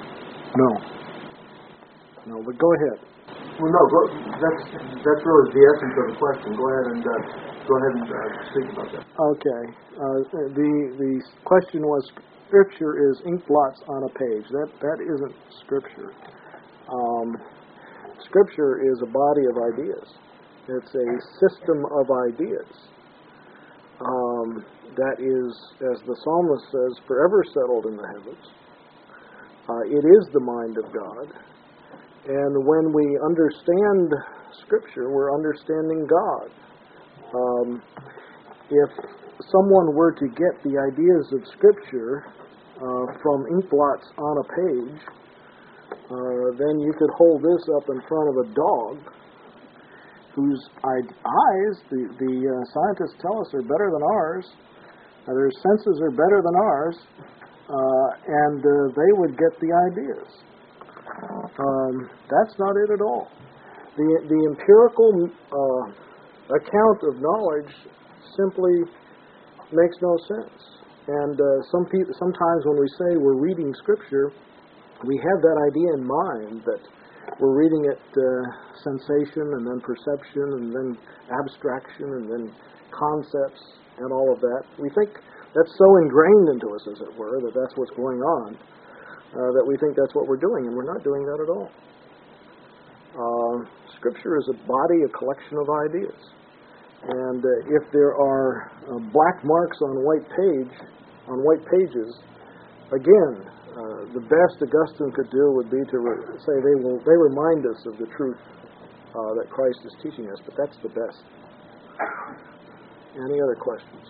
No, but go ahead. Well, no, that's really the essence of the question. Go ahead and speak about that. Okay. The question was, Scripture is ink blots on a page. That isn't Scripture. Scripture is a body of ideas. It's a system of ideas. That is, as the psalmist says, forever settled in the heavens. It is the mind of God. And when we understand Scripture, we're understanding God. If someone were to get the ideas of Scripture from ink blots on a page, then you could hold this up in front of a dog whose eyes, the scientists tell us, are better than ours. Their senses are better than ours, and they would get the ideas. That's not it at all. The empirical account of knowledge simply makes no sense. And sometimes when we say we're reading Scripture, we have that idea in mind that we're reading it sensation and then perception and then abstraction and then concepts and all of that. We think that's so ingrained into us, as it were, that that's what's going on, that we think that's what we're doing, and we're not doing that at all. Scripture is a body, a collection of ideas. And if there are black marks on white pages, again, the best Augustine could do would be to say they remind us of the truth that Christ is teaching us, but that's the best. Any other questions?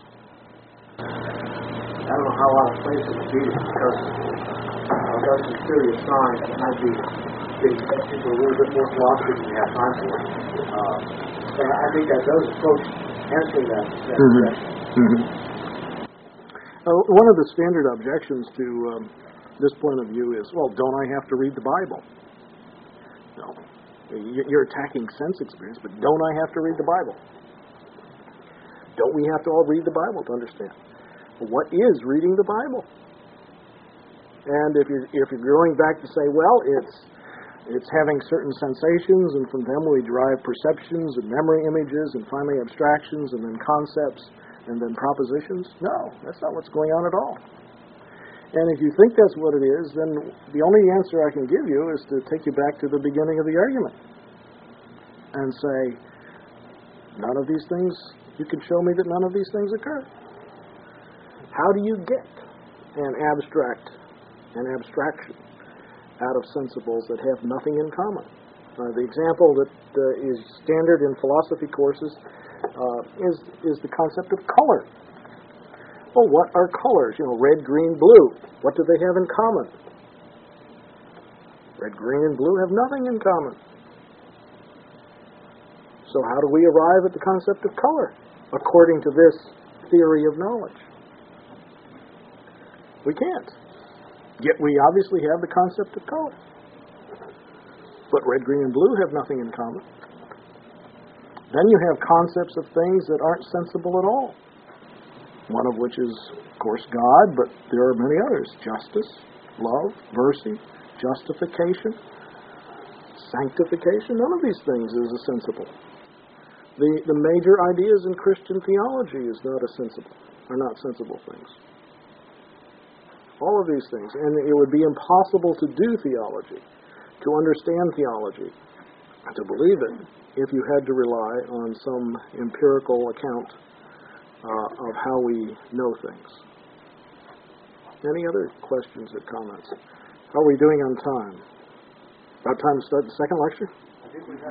I don't know how out of place it would be because Augustine's theory of science might be getting into a little bit more philosophy than we have time for. But I think that does approach answering that question. One of the standard objections to this point of view is, well, don't I have to read the Bible? No. You're attacking sense experience, but don't I have to read the Bible? Don't we have to all read the Bible to understand? Well, what is reading the Bible? And if you're going back to say, well, it's having certain sensations, and from them we derive perceptions and memory images, and finally abstractions, and then concepts, and then propositions. No, that's not what's going on at all. And if you think that's what it is, then the only answer I can give you is to take you back to the beginning of the argument and say, none of these things, you can show me that none of these things occur. How do you get an abstraction out of sensibles that have nothing in common? The example that is standard in philosophy courses is the concept of color. Well, what are colors? Red, green, blue. What do they have in common? Red, green, and blue have nothing in common. So how do we arrive at the concept of color according to this theory of knowledge? We can't. Yet we obviously have the concept of color. But red, green, and blue have nothing in common. Then you have concepts of things that aren't sensible at all. One of which is, of course, God, but there are many others. Justice, love, mercy, justification, sanctification. None of these things is sensible. The major ideas in Christian theology are not sensible things. All of these things. And it would be impossible to do theology, to understand theology, to believe it, if you had to rely on some empirical account of how we know things. Any other questions or comments? How are we doing on time? About time to start the second lecture? I think we have.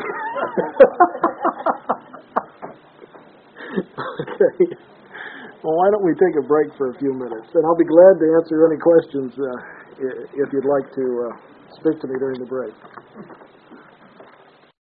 Okay. Well, why don't we take a break for a few minutes? And I'll be glad to answer any questions if you'd like to speak to me during the break.